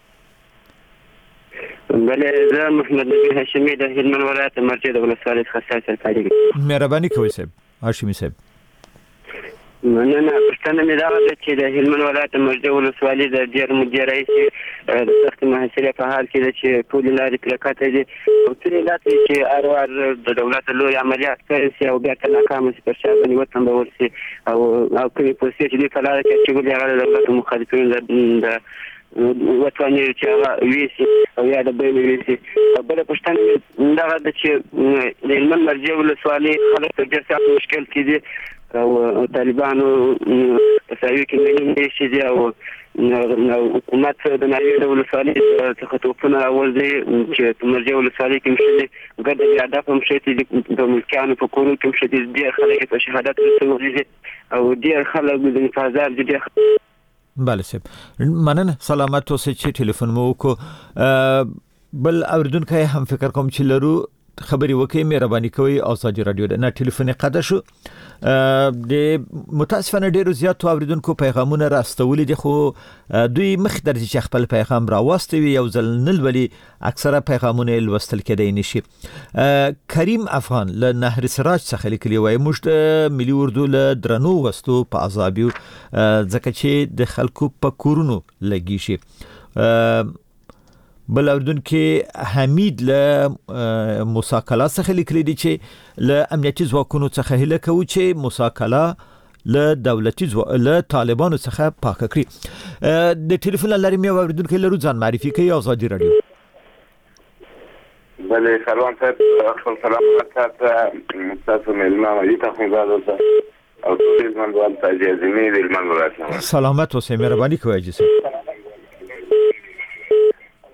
بله زه محمد نبی هاشمي د هلمند ولایت مرکز د ولسوالۍ څخه سرکاري مهرباني کوئ صاحب. هاشمي صاحب نه پښتنه مې دا وکړه چې د هلمند ولایت مرکز ولسوالۍ د ډیر مدیر رئیس د سخت محاصرې په حال کې چې ټول لارې پلکاته دي او ټول لارې چې اروار د دولت لوی عملیات کوي او بیا کله ناکام شي پر شا باندې وطن به ورسي او کومې پولیسي چې د کلاره چې ګولې هغه د دولت مخالفین د وطني چې هغه ویسي او یا د بین ویسي بل پښتنه دا چې د هلمند مرکز ولسوالۍ خلک ډېر سخت مشکل کې دي او طالبانو تساوي کې نه شي دي او حکومت د نړۍ د ولسوالۍ څخه توپونه راوځي چې مرکز ولسوالۍ کې مشي ګډ هدف هم شي د ملکانو په کورو کې مشي ډېر خلک په شهادت رسوي او ډېر خلک د انتظار دي. بله صاحب مننه سلامت اوسئ چې ټلیفون مو وکړو. بل اوریدونکو هم فکر کوم چې لرو خبري وکي مهرباني کوي ازادي رادیو د ټلیفون قاده شو د متاسفانه ډیرو زیاتو اوریدونکو پیغامونه راستولې دي خو دوی مخ درځي چې خپل پیغام راوستوي یو ځل نلولي اکثره پیغامونه لوستل کېدای نشي. کریم افغان له نهر سراج څخه لیکلی وای موږ د ملي اردو له درنو وستو په عذابیو ځکه چې د خلکو په کورونو لګی شي. بل اردوونکو حمید له مساکله څخه لیکلی دی چې له امنیتي ځواکونو څخه هله کوي چې مساکله له دولتي له طالبانو څخه پاک کړي. د ټلیفون لارې مې اردوونکو له ځان معرفي کوي ازادي رادیو. بله سلام صاحب خپل سلام تاسو تاسو ملما یې تاسو غواړئ او ټول ځوانان ته اجازه مې د هلمند ولایت سلامت اوسئ مهرباني کوئ اجازه.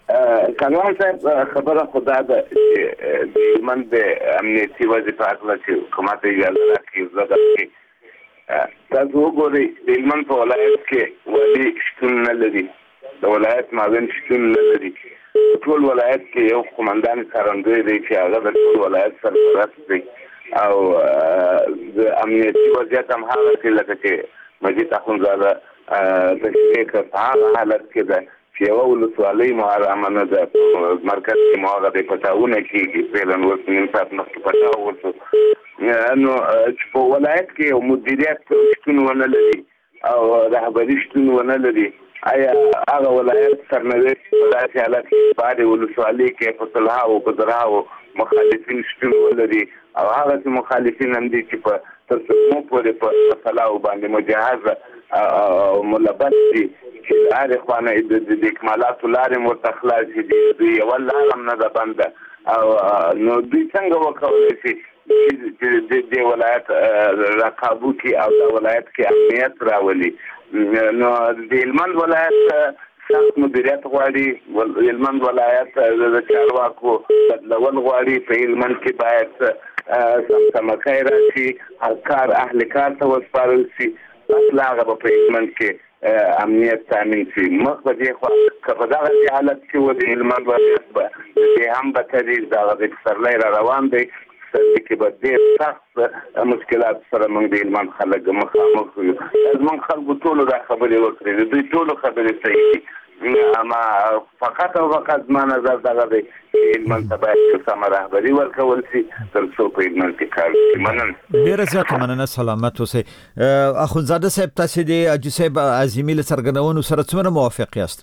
کانوان صاحب خبره خدا ده چې د هلمند د امنیتي وضعیت په اړه چې حکومت اجازه راکړي زده کړي تاسو وګورئ د هلمند په ولایت کې والي شتون نه لري د ولایت معاون شتون نه لري ټول ولایت کې یو قومندان څارندوی دی چې هغه د ټول ولایت سرپرست دی او د امنیتي وضعیت هم هغه چې لکه چې مجید اخوندزاده تشریح کړ په هغه حالت کې ده چې یوه ولسوالۍ امنه ده مرکز کې مو هغه د پټاونه کېږي فعلا اوس نیم ساعت مخکې پټاو وشو نو چې په ولایت کې یو مدیریت شتون ونه لري او رهبري شتون ونه لري آیا هغه ولایت سرنوشت په داسې حالت کې بعضې ولسوالۍ کې په سلهاوو په زرهاوو مخالفین شتون ولري او هغه مخالفین هم دي چې په تر څو پورې په سلاو باندې مجهز او ملبس دي چې هر خوانه د اکمالاتو لارې ورته خلاص دي دوی یوه لار هم نه ده بنده او نو دوی څنګه وکولی شي چې د ولایت راقابو کې او د ولایت کې امنیت راولي نو د هلمند ولایت سخت مدیریت غواړي هلمند ولایت د چارواکو بدلول غواړي په هلمند کې باید سمسمکۍ راشي هر کار اهل کار ته وسپارل شي اصل هغه به په هلمند کې امنیت تامین شي مخ په دې خوا که په دغسې حالت کې و د هلمند ولایت به دې هم بدتري دغه د پسرلی را روان دی کې به ډېر سخت مشکلات سره موږ د هلمند خلک مخامخ یو زموږ خلکو ټولو دا خبرې وکړې د دوی ټولو خبرې صحیح دي اما فقط او فقط زما نظر دغه دی چې هلمند ته باید یو سمه رهبري ورکول شي تر څو په هلمند کې کار وشي مننه ډېره زیاته مننه سلامت اوسئ اخندزاده صاحب تاسې د حاجي صاحب عظیمي له څرګندونو سره څومره موافق یاست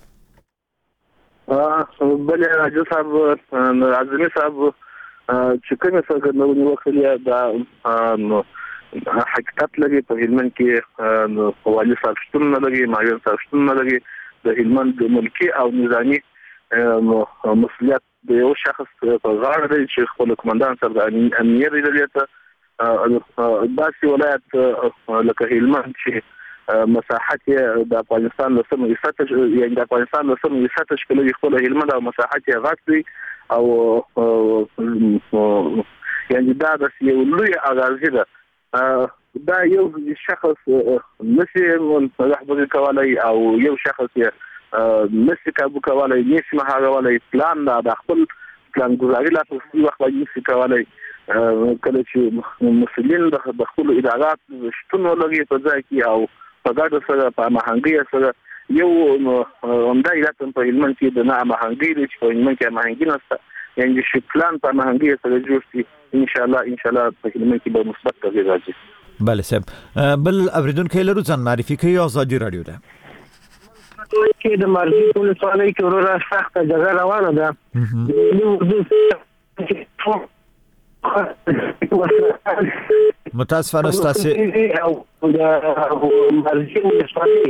بله حاجي صاحب عظیمي صاحب چې کومه څرګندونه وکړه دا حقیقت لري په هلمند کې والي صاحب شتون نه لري معاون صاحب شتون نه لري د هلمند ملکی او نظامی مسؤلیت د یو شخص په غاړه دی چې خپل قومندان سره د امنیت ادارې داسې ولایت لکه هلمند چې مساحت د افغانستان له سمې یعنې د افغانستان له سمې تشکیل خپل هلمند او مساحت یې غټ دی او یعنی دا د یو لوی اغازي ده دا یو شخص نشي رهبري کولای او یو شخص نشي کابو کولای نشي مهاروالای پلان د خپل پلان ګزاري لا په وخت باندې نشي کولای کله چې مسؤلین د خپل ادارات شتون ولري په ځای کې او په ګډه سره په هماهنګۍ سره یو عمده علت په هلمند کې د نه هماهنګۍ د چې په هلمند کې هماهنګي نشته یعنې چې پلان په هماهنګۍ سره جوړ شي ان شاء الله په هلمند کې به مثبت تغییر راځي بله صاحب بل اوریدونکي لرو ځان معرفي کوي ازادي رادیو ده کې د مرګي ولسوالۍ کې وروره سخته جګړه روانه ده متاسفانه ستاسو او د مرګي ولسوالۍ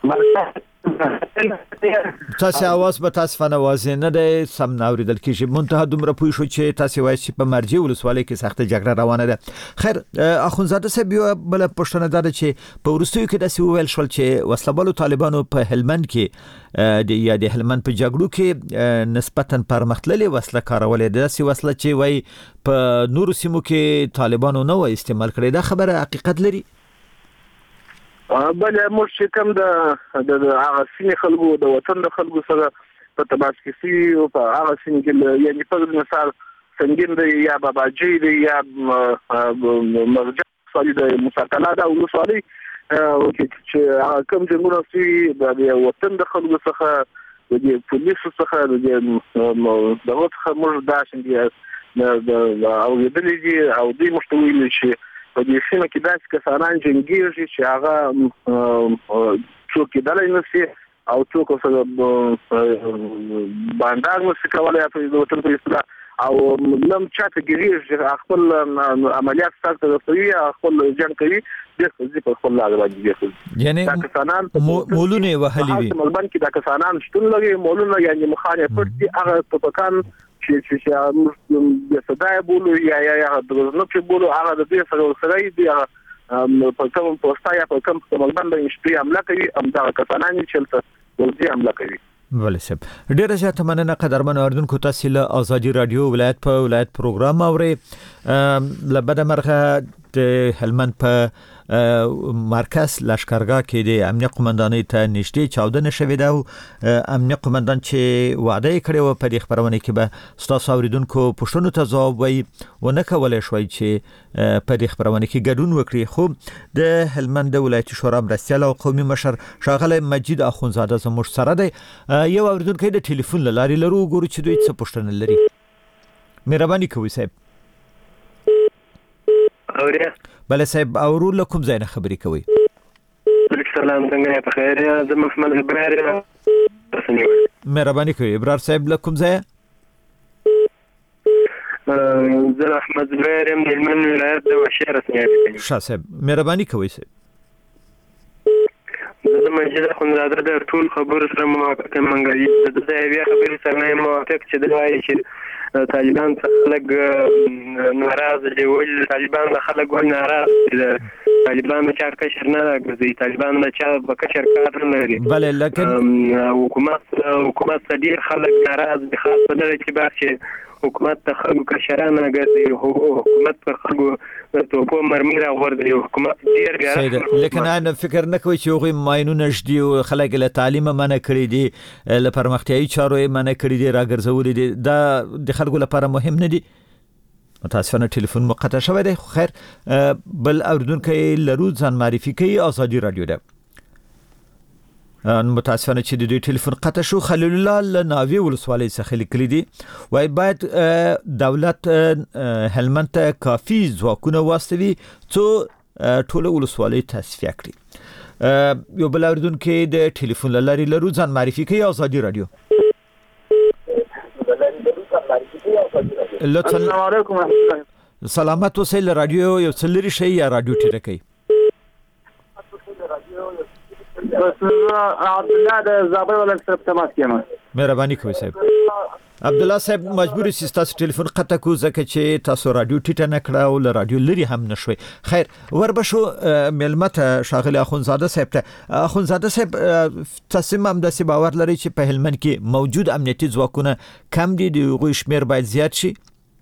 تاسو आवाज به تاسو فن आवाज نه ده سم ناوریدل کیږي منتها دومره پوه شو چې تاسو وایي چې په مرجع ولسوالۍ کې سخته جګړه روانه ده خیر اخونزاده صاحب یو بل پښتنه ده چې په ورستیو کې داسې ویل شول چې وسلبالو طالبانو په هلمند کې د هلمند په جګړو کې نسبتا پرمختللي وسله کارولې ده داسې وسله چې وایي په نورو سیمو کې طالبانو نه و استعمال کړې ده خبره حقیقت لري بل موږ چې کوم د هغه سیمې خلکو د وطن د خلکو سره په تماس کې سي او په هغه سیمې کې یعنې په مثال سنگین دی یا باباجي دی یا مرجع صالح د مساکله دا ولسوالۍ چې کوم جنګونه سي د وطن د خلکو څخه د پولیسو څخه د څخه موږ دا څنګه او دې او دې مشتوي چې په دې سیمه کې داسې کسان جنګیږي چې هغه څوک دلای نشي او څوک سره باندې نشي کولای په وطن کې اصلاح او نم چاته ګریږي خپل عملیات سره رسوي خپل جنگ کوي د خپل لاره باندې یعنی مولونه وهلي وي ملبن کې د کسانان شتون لري مولونه یعنی مخالفت دي هغه په کان چې د صداي بولو یا د نو چې بولو هغه د دې سره دی په کوم پوسټا یا په کوم ملبن باندې شپې عمله کوي هم دا کسانان چې تلته ورځي عمله کوي بله صاحب ډیره زیاته مننه قدرمن اوردونکو تاسو له ازادي رادیو ولایت په ولایت پروګرام اوري لبد مرغه د هلمند په مرکز لشکرګاه کې د امنیه قومندانۍ ته نږدې چاودنه شوې ده او امنیه قومندان چې وعده کړې و په دې خبرونه کې به تاسو اوریدونکو پښتنو ته ځواب وایي ونه کولای شوی چې په دې خبرونه کې ګډون وکړي خو د هلمند ولایتي شورا مرستیال او قومي مشر ښاغلی مجید اخونزاده زموږ سره دی یو اوریدونکو د ټلیفون لارې لرو ګورو چې دوی څه پښتنه لري مهرباني کوئ صاحب اوریا بله صاحب اورو لکم ځای نه خبرې کوي سلام څنګه په خیر یا زه محمد ابرار مهرباني کوي ابرار صاحب لکم ځای زه احمد ابرار یم د هلمند ولایت د وحشي رسنیات شاه صاحب مهرباني کوي صاحب زه مجید اخونزاده د ټول خبرو سره موافق یم منګلي د بیا خبرې سره نه موافق چې د وایي چې طالبان خلک ناراض دي ول طالبان خلک ول ناراض دي طالبان چار کشر نه راګرځي طالبان چا په کشر کار نه لري بله لکن حکومت ډیر خلک ناراض دي خاص په دې چې باسي حکومت ته خلکو کشران راګرځي حکومت په خلکو ته په مرمي راغورځي حکومت ډیر ګرځي لیکن انا فکر نه کوي چې هغه ماينونه شدي او خلک له تعلیم منع کړی دي له پرمختیايي چارو منع کړی دي راګرځول دي دا د خلکو لپاره مهم نه دي متاسفانه ټلیفون مقطع شوی دی خیر بل اوردونکو لرو ځان معرفي کوي ازادي رادیو ده متاسفانه چې د دوی ټلیفون قطع شو خلیل الله لناوی ولسوالۍ څخه لیکلي دي وای باید دولت هلمند ته کافي ځواکونه واستوي څو ټول ولسوالۍ تصفیه کړي یو بل اوردونکو د ټلیفون لارې لرو ځان معرفي کوي ازادي رادیو السلام علیکم سلامت اوسئ له رادیو یو څه لري شي یا رادیو ټیټه کوي بس عبد الله د زابل ولایت سره تماس کیم مهرباني کوئ صاحب عبد الله صاحب مجبور یې تاسو ټلیفون قطع کو ځکه چې تاسو رادیو ټیټه نه کړه او له رادیو لري هم نشوي خیر وربشو ملمت شاغلی اخونزاده صاحب ته اخونزاده صاحب تاسو هم د باور لري چې په هلمند کې موجود امنیتي ځواکونه کم دي د غوښ شمیر باید زیات شي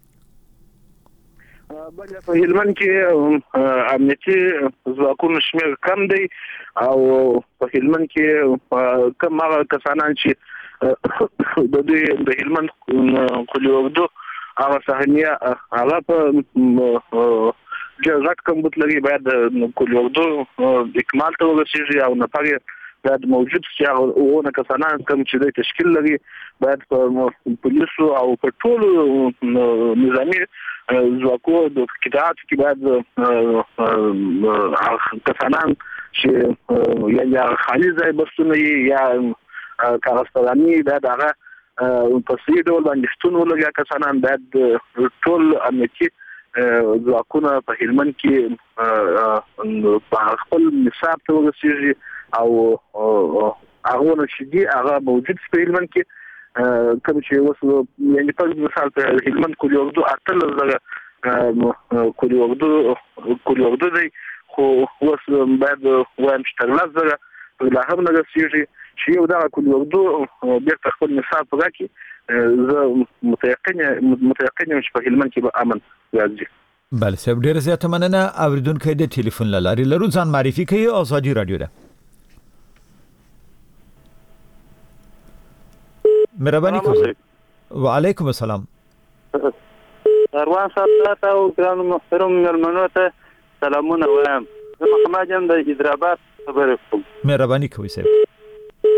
بل په هلمند کې امنیتي ځواکونو شمیر کم دی او په هلمند کې کوم هغه کسانان چې د دې د هلمند کلیوردو هغه صحنیه هغه په جزاک کوم بتلګي باید کلیوردو اکمال ته ورسیږي او نه پاره باید موجود شي او نه کسانان کوم چې د تشکیل لري باید په پولیسو او په ټولو نظامی ځواکو د قطاعات کې باید کسانان چې یا خالي ځای بسونه یا کاغذپرانی باید هغه په سړي ډول باندې شتون ولګي کسانان باید ټول امنیتي ځواکونه په هلمند کې په خپل نصاب ته ورسیږي او هغه نشي هغه موجود په هلمند کې کوم چې وسو یعنی په مثال په هلمند کلیوردو اتل زغه کلیوردو دی خو اوس باید وایم چې تر لږ زره لا هم نه رسیږي چې یو دا کلیوردو بیرته خپل نصاب راکړي زه متيقن چې په هلمند کې به امن راځي بله صاحب ډیره زیاته مننه اوریدونکو د ټلیفون لارې لرو ځان معرفي کوي ازادي رادیو ده مهرباني کوئ وعلیکم السلام روان صاحب او ګران محترم ملمنو ته سلامونه وایم زه محمد یم د حیدرآباد خبرې کوم مهرباني کوئ صاحب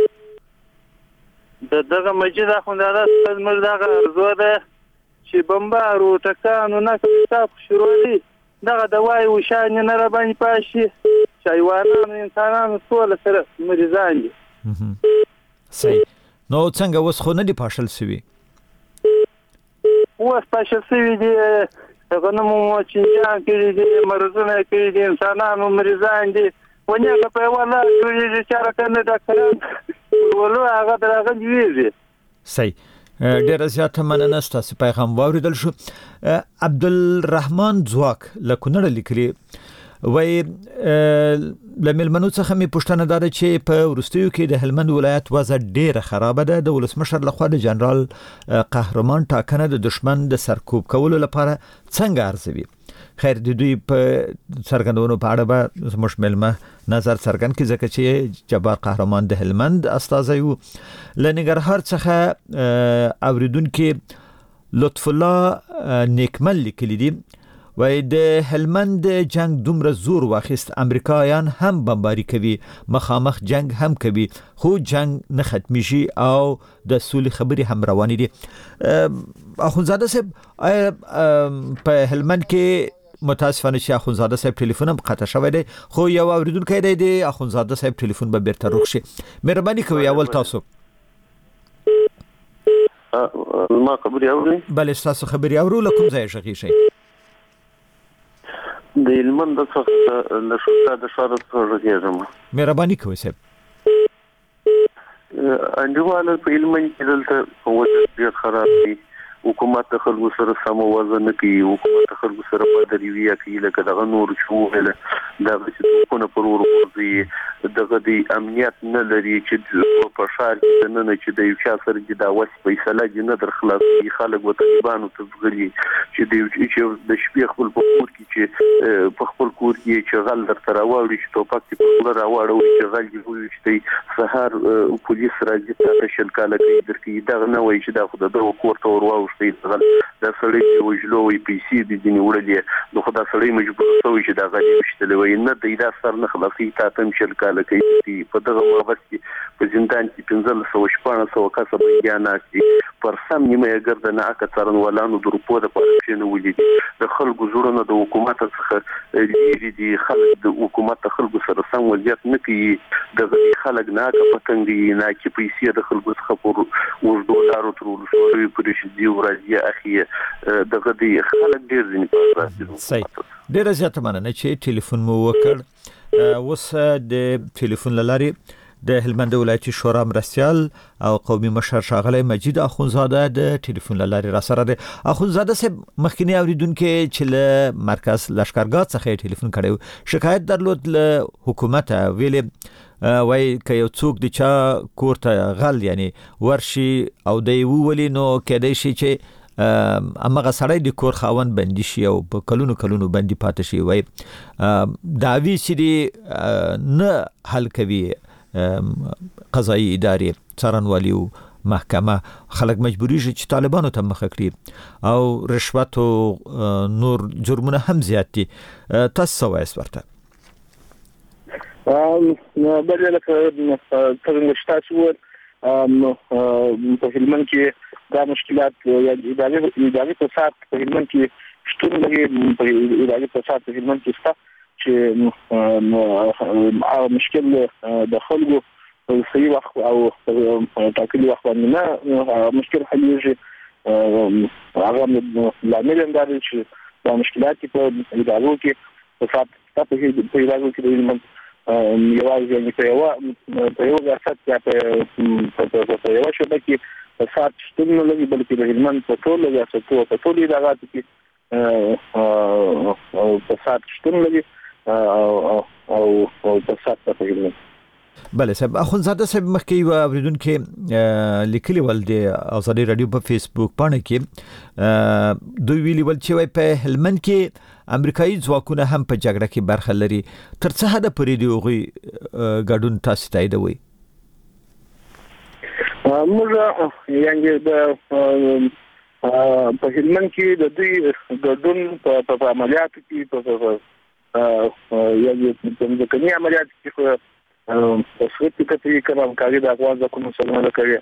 دغه مجید اخونزاده زموږ دغه ارزو ده چې بمبار او ټکان نه کتاب شروع دي دغه دوای او شان نه را باندې پاشي چایوانان انسانان ټول سره مریضان دي صحیح نو څنګه اوس خو نه دی پاشل سوي اوس پاشل سوي دي غنمو چینجان کړي دي مرزونه کړي دي انسانانو مریضان دي ونیګه په ولا جوړې چې راکنه ډاکټران ولو هغه درغه دیږي صحیح ډیر زیاته مننه ستاسو پیغام واوریدل شو عبدالرحمن ځواک لکونړ لیکلي وای لملمنو څخه می پښتنه داده چې په ورستیو کې د هلمند ولایت وضع ډیره خرابه ده. د ولسمشر لخوا د جنرال قهرمان ټاکنه د دشمن د سرکوب کولو لپاره څنګه ارزوي؟ خیر د دوی په څرګندونو په اړه به زموږ ملمه نظر څرګند کړي، ځکه چې جبار قهرمان د هلمند استازی وو. لنګرهار څخه اوریدونکو لطف الله نیکمل لیکلی دی، وای د هلمند جنگ دومره زور واخیست امریکایان هم بمباری کوي، مخامخ جنگ هم کوي، خو جنگ نه ختمیږي او د سولې خبري هم روانې دي. اخونزاده صاحب په هلمند کې متاسفانه چې اخونزاده صاحب ټلیفون هم قطع شوی دی، خو یو اوریدونکی دی اخونزاده صاحب ټلیفون به بیرته روغ شي. مهرباني کوئ اول تاسو. ما خبري اورئ؟ بله تاسو خبري اورو. لکم ځای شغی شي د هلمند څخه له شوکا د شارت څخه راځم. مهرباني کوئ صاحب. انډیواله په هلمند کې دلته وضع ډېر خراب دی. حکومت د خلکو سره سم وزن نه کوي، حکومت د خلکو سره په دریویا کې لکه دغه نور شوهل دغه چې په پرور ورځي دغه د امنیت نه لري چې په شهر کې نه چې د یو چا سره چې دا وس فیصله دي نه در خلاصي خلک و طالبانو ته ځغلي چې د شپې خپل په کور کې چې په خپل کور کې چې غل در تر راوړي چې توپک په خپل راوړي چې غل دی وي چې سهار پولیس راځي ته شل کاله کې درکې دغه نه وایي چې دا خو د کور ته ورواو دا سړی وجلو وي پیسې د دې وړلې نو خدا سړی مجبور شوی چې دا غالي مشتل وي نه د دا سر نه خلاصي تاسو مشل کاله کوي په دغه وخت کې په زندان کې 1500 کسه بیان ناشتي پر سم نیمه ګرځنه نه اکثرن ولانو د روپو د پارچنه ولې د خلکو زړونه د حکومت څخه لري دي. خلک د حکومت خلکو سره سم وضعیت نه کوي، د خلک نه پټنګي نه کې پیسې د خلکو څخه پر $1 ترول شوی پرې شي راځي اخی دغه دی خلک ډیر ځنی پاتې. صحیح، ډیر زیاته مننه چې ټلیفون مو وکړ. اوس د ټلیفون لارې د هلمند ولایتي شورا مرستیال او قومي مشر شاغلی مجید اخونزاده د ټلیفون لارې را سره دی. اخونزاده صاحب مخکینی اوریدونکو چې له مرکز لشکرګاه څخه ټلیفون کړو شکایت درلود له حکومت ویلې وای که یو څوک د چا کور ته غل یعنی ورشي او دی وولي نو کېدای شي چې امغه سړی د کور خاوند بندي شي او په کلونو بندي پاتې شي. وای داوی چې نه حل کوي قضایي ادارې څارنوالي او محکمه، خلک مجبوری شي چې طالبانو ته مخه کړي او رشوت او نور جرمونه هم زیات دي. تاسو وایي ورته بل لکه څنګه تاسو په هلمند کې دا مشکلات یا اداري فساد په هلمند کې شتون لري. په اداري فساد په هلمند کې شته چې مشکل د خلکو په صحیح وخت او ټاکلي وخت باندې نه مشکل حلېږي. هغه لامل هم دا دی چې دا مشکلات په ادارو کې فساد په ادارو کې د هلمند یوازې په یو ریاست یا په یو شوبه کې فساد شتون نه لري، بلکې د هلمند په ټولو ریاستونو په ټولو اداراتو کې فساد شتون لري او فساد په هلمند. بله صاحب، اخونزاده صاحب مخکې اوریدونکو لیکلي ول د آزادي رادیو په فیسبوک باندې کې دوی ویلي ول چې په هلمند کې امریکایي ځواکونه هم په جګړه کې برخه لري. تر څه حد پورې دی هغوی ګډون تاسو تاییدوي؟ موږ یعنی په هلمند کې د دوی ګډون په عملیاتو کې یعنی په ځکه عملیات کې په سویت کې کوم کاری د افغان ځواکونو سره نه کوي.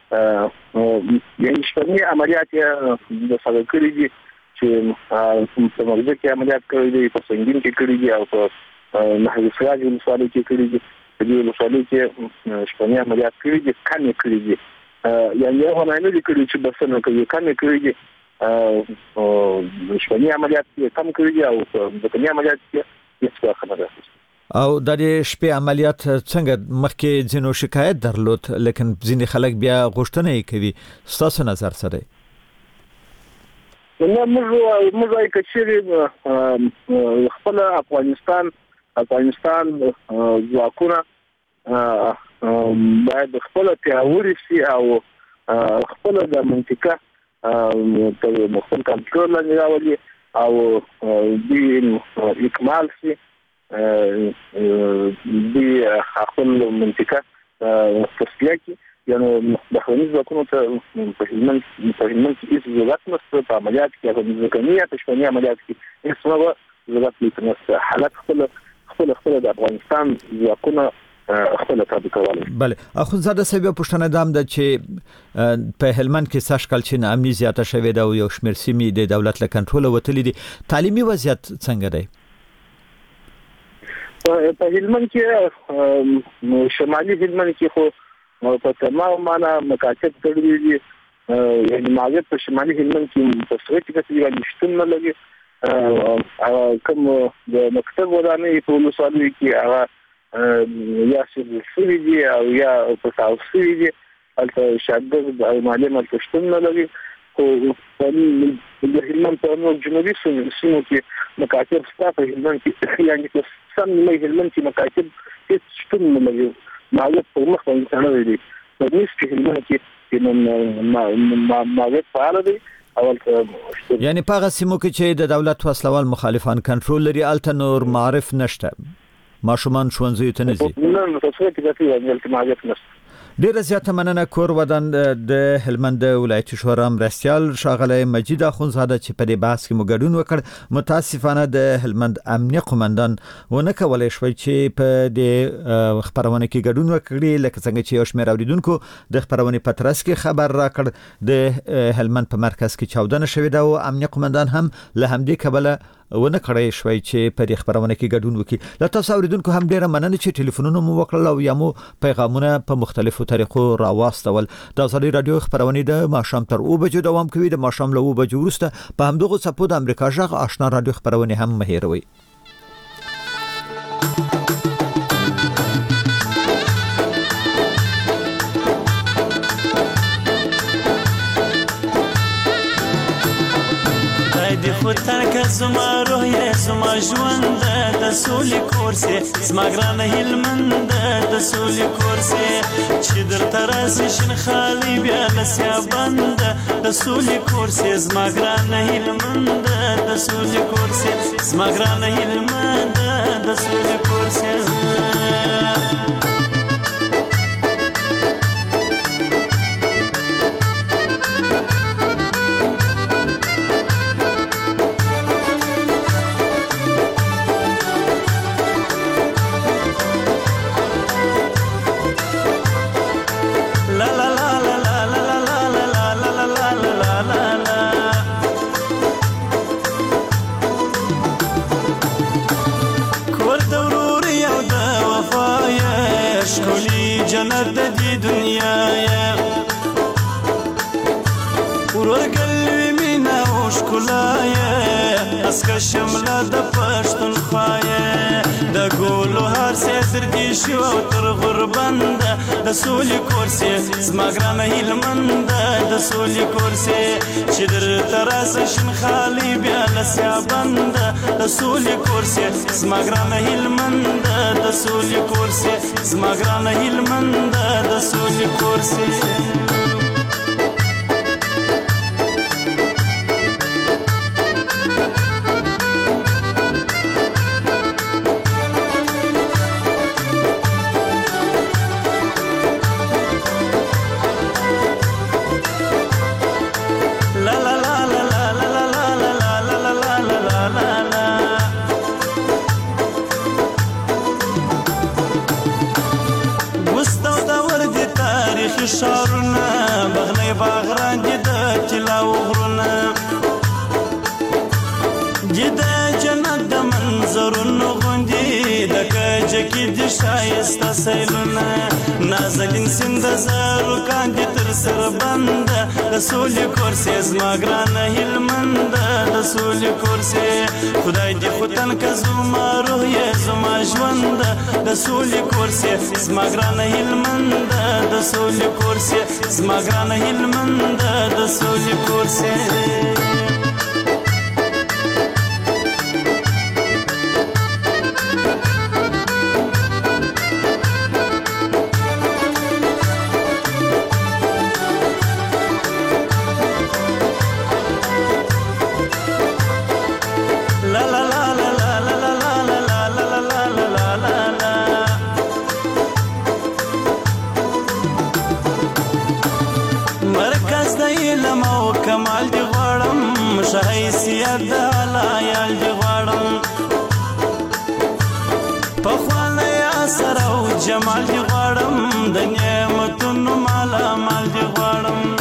یعنی شپږ عملیات د سره کړی دي چې په مرزه کې عملیات کړی دي، په سنگین کې کړی دي او په نهر سراج ولسوالۍ کې کړی دي. په دې ولسوالۍ کې شپږ عملیات کړی دي، کمې کړی دي. یعنی هغه نه دي کړی چې بس نه کوي، کمې کړی دي. شپږ عملیات کم کړی دي او د کمې عملیات کې هیڅ خبره نه. او د دې شپې عملیات څنګه مخکې ځینو شکایت درلود، لیکن ځینې خلک بیا غوښتنه کوي. ستاسو نظر سره نو موږ وايي کچېرې خپل افغانستان ځواکونه باید خپل پیاوړي شي او خپل د منطقه په خپل کنټرول لاندې راولي او د اکمال شي د خپل منطقه تصفیه کی یعنی د خپل ځواکونو ته په هلمند کې هیڅ ضرورت نشته په عملیات کې هغه ځکه تشکیلي عملیات کې هیڅ ضرورت نشته حالت خپل د افغانستان ځواکونه خپل تابع کول. بله اخوندزاده صاحب پښتنه دام د چې په هلمند کې ساشکل چې امنیت زیاته شوې ده او یو شمېر سیمې د دولت له کنټرول وتلې دي تعلیمي وضعیت څنګه دی؟ په هلمند کې شمالي هلمند کې خو په تمام معنا مکاتب تړلې دي یعنی ماګه په شمالي هلمند کې په څه کې څه نشته نه لګي کوم د مکتب ودانې په لوسالو کې هغه یا سوي دي او یا په تاسو دي البته شاګرد او معلم تاسو نه لګي خو په هلمند په نو جنوبي سیمو کې مکاتب ستاسو هلمند کې یعنی په سم نه هلمند کې مکاتب هیڅ شتون نه لګي ماګه په مخ باندې نه دي په دې کې هلمند کې ماګه فعال دي یعنی په هغه سیمو کې چې د دولت وسلوال مخالفان کنټرول لري الته نور معرف نشته ماشومان ښوونځیو ته نه ځي. ډیره زیاته مننه کور ودان د هلمند ولایتي شورا مرستیال ښاغلی مجید اخوندزاده چې په دې بحث کې مو ګډون وکړ. متاسفانه د هلمند امنیه قومندان ونه کولای شوی چې په دې خبرونه کې ګډون وکړي لکه څنګه چې یو شمېر اوریدونکو د خبرونې په ترڅ کې خبر راکړ د هلمند په مرکز کې چاودنه شوې ده او امنیه قومندان هم له همدې کبله ونه کړی شوی چې په دې خبرونه کې ګډون وکړي. له تاسو اوریدونکو هم ډیره مننه چې ټلیفونونه مو وکړل او یا مو پیغامونه په مختلفو طریقو راواستول. د ازادي رادیو خبرونه د ماښام تر 2 بجو دوام کوي. د ماښام له 2 بجو وروسته په همدغه صفو د امریکا جغ آشنا رادیو خبرونه هم مهیروي. تاکه زما روح یې زما ژوند د سولې کورسې زما ګرانه هلمند د سولې کورسې چې درته راسي شین خالي بیا لسیا بند د سولې کورسې زما ګرانه هلمند د سولې کورسې زما ګرانه هلمند د سولې کورسې جنت دی دنیا یا ورور قلبي مینا او ښکلا یا اسکه شمله د پښتون خوایا د ګولو هر سر کې شو تر غربند د سولې کورسې زما ګرانه هلمند د سولې کورسې چې در تراس شین خالي بیا لسیا بند د سولې کورسې زما ګرانه هلمند د سولې کورسې زما ګرانه هلمند د سولې کورسې شارونه بغلې باغران دي د چلا وغرونه د جنت د منظرونو غوندي د کجه کې د شایسته سیلونه نازنین سند زارو کاندي تر سر بند د سولې کورسې زما ګرانه هلمند د سولې کورسې خدای دې خدان که زما روح یې زما ژوند د سولې کورسې زما ګرانه هلمند د سولې کورسې زما ګرانه هلمند د سولې کورسې کمال دی غواړم شایسته د لایل دی غواړم په خواله یا سره او جمال دی غواړم د نعمتونو مال مال دی غواړم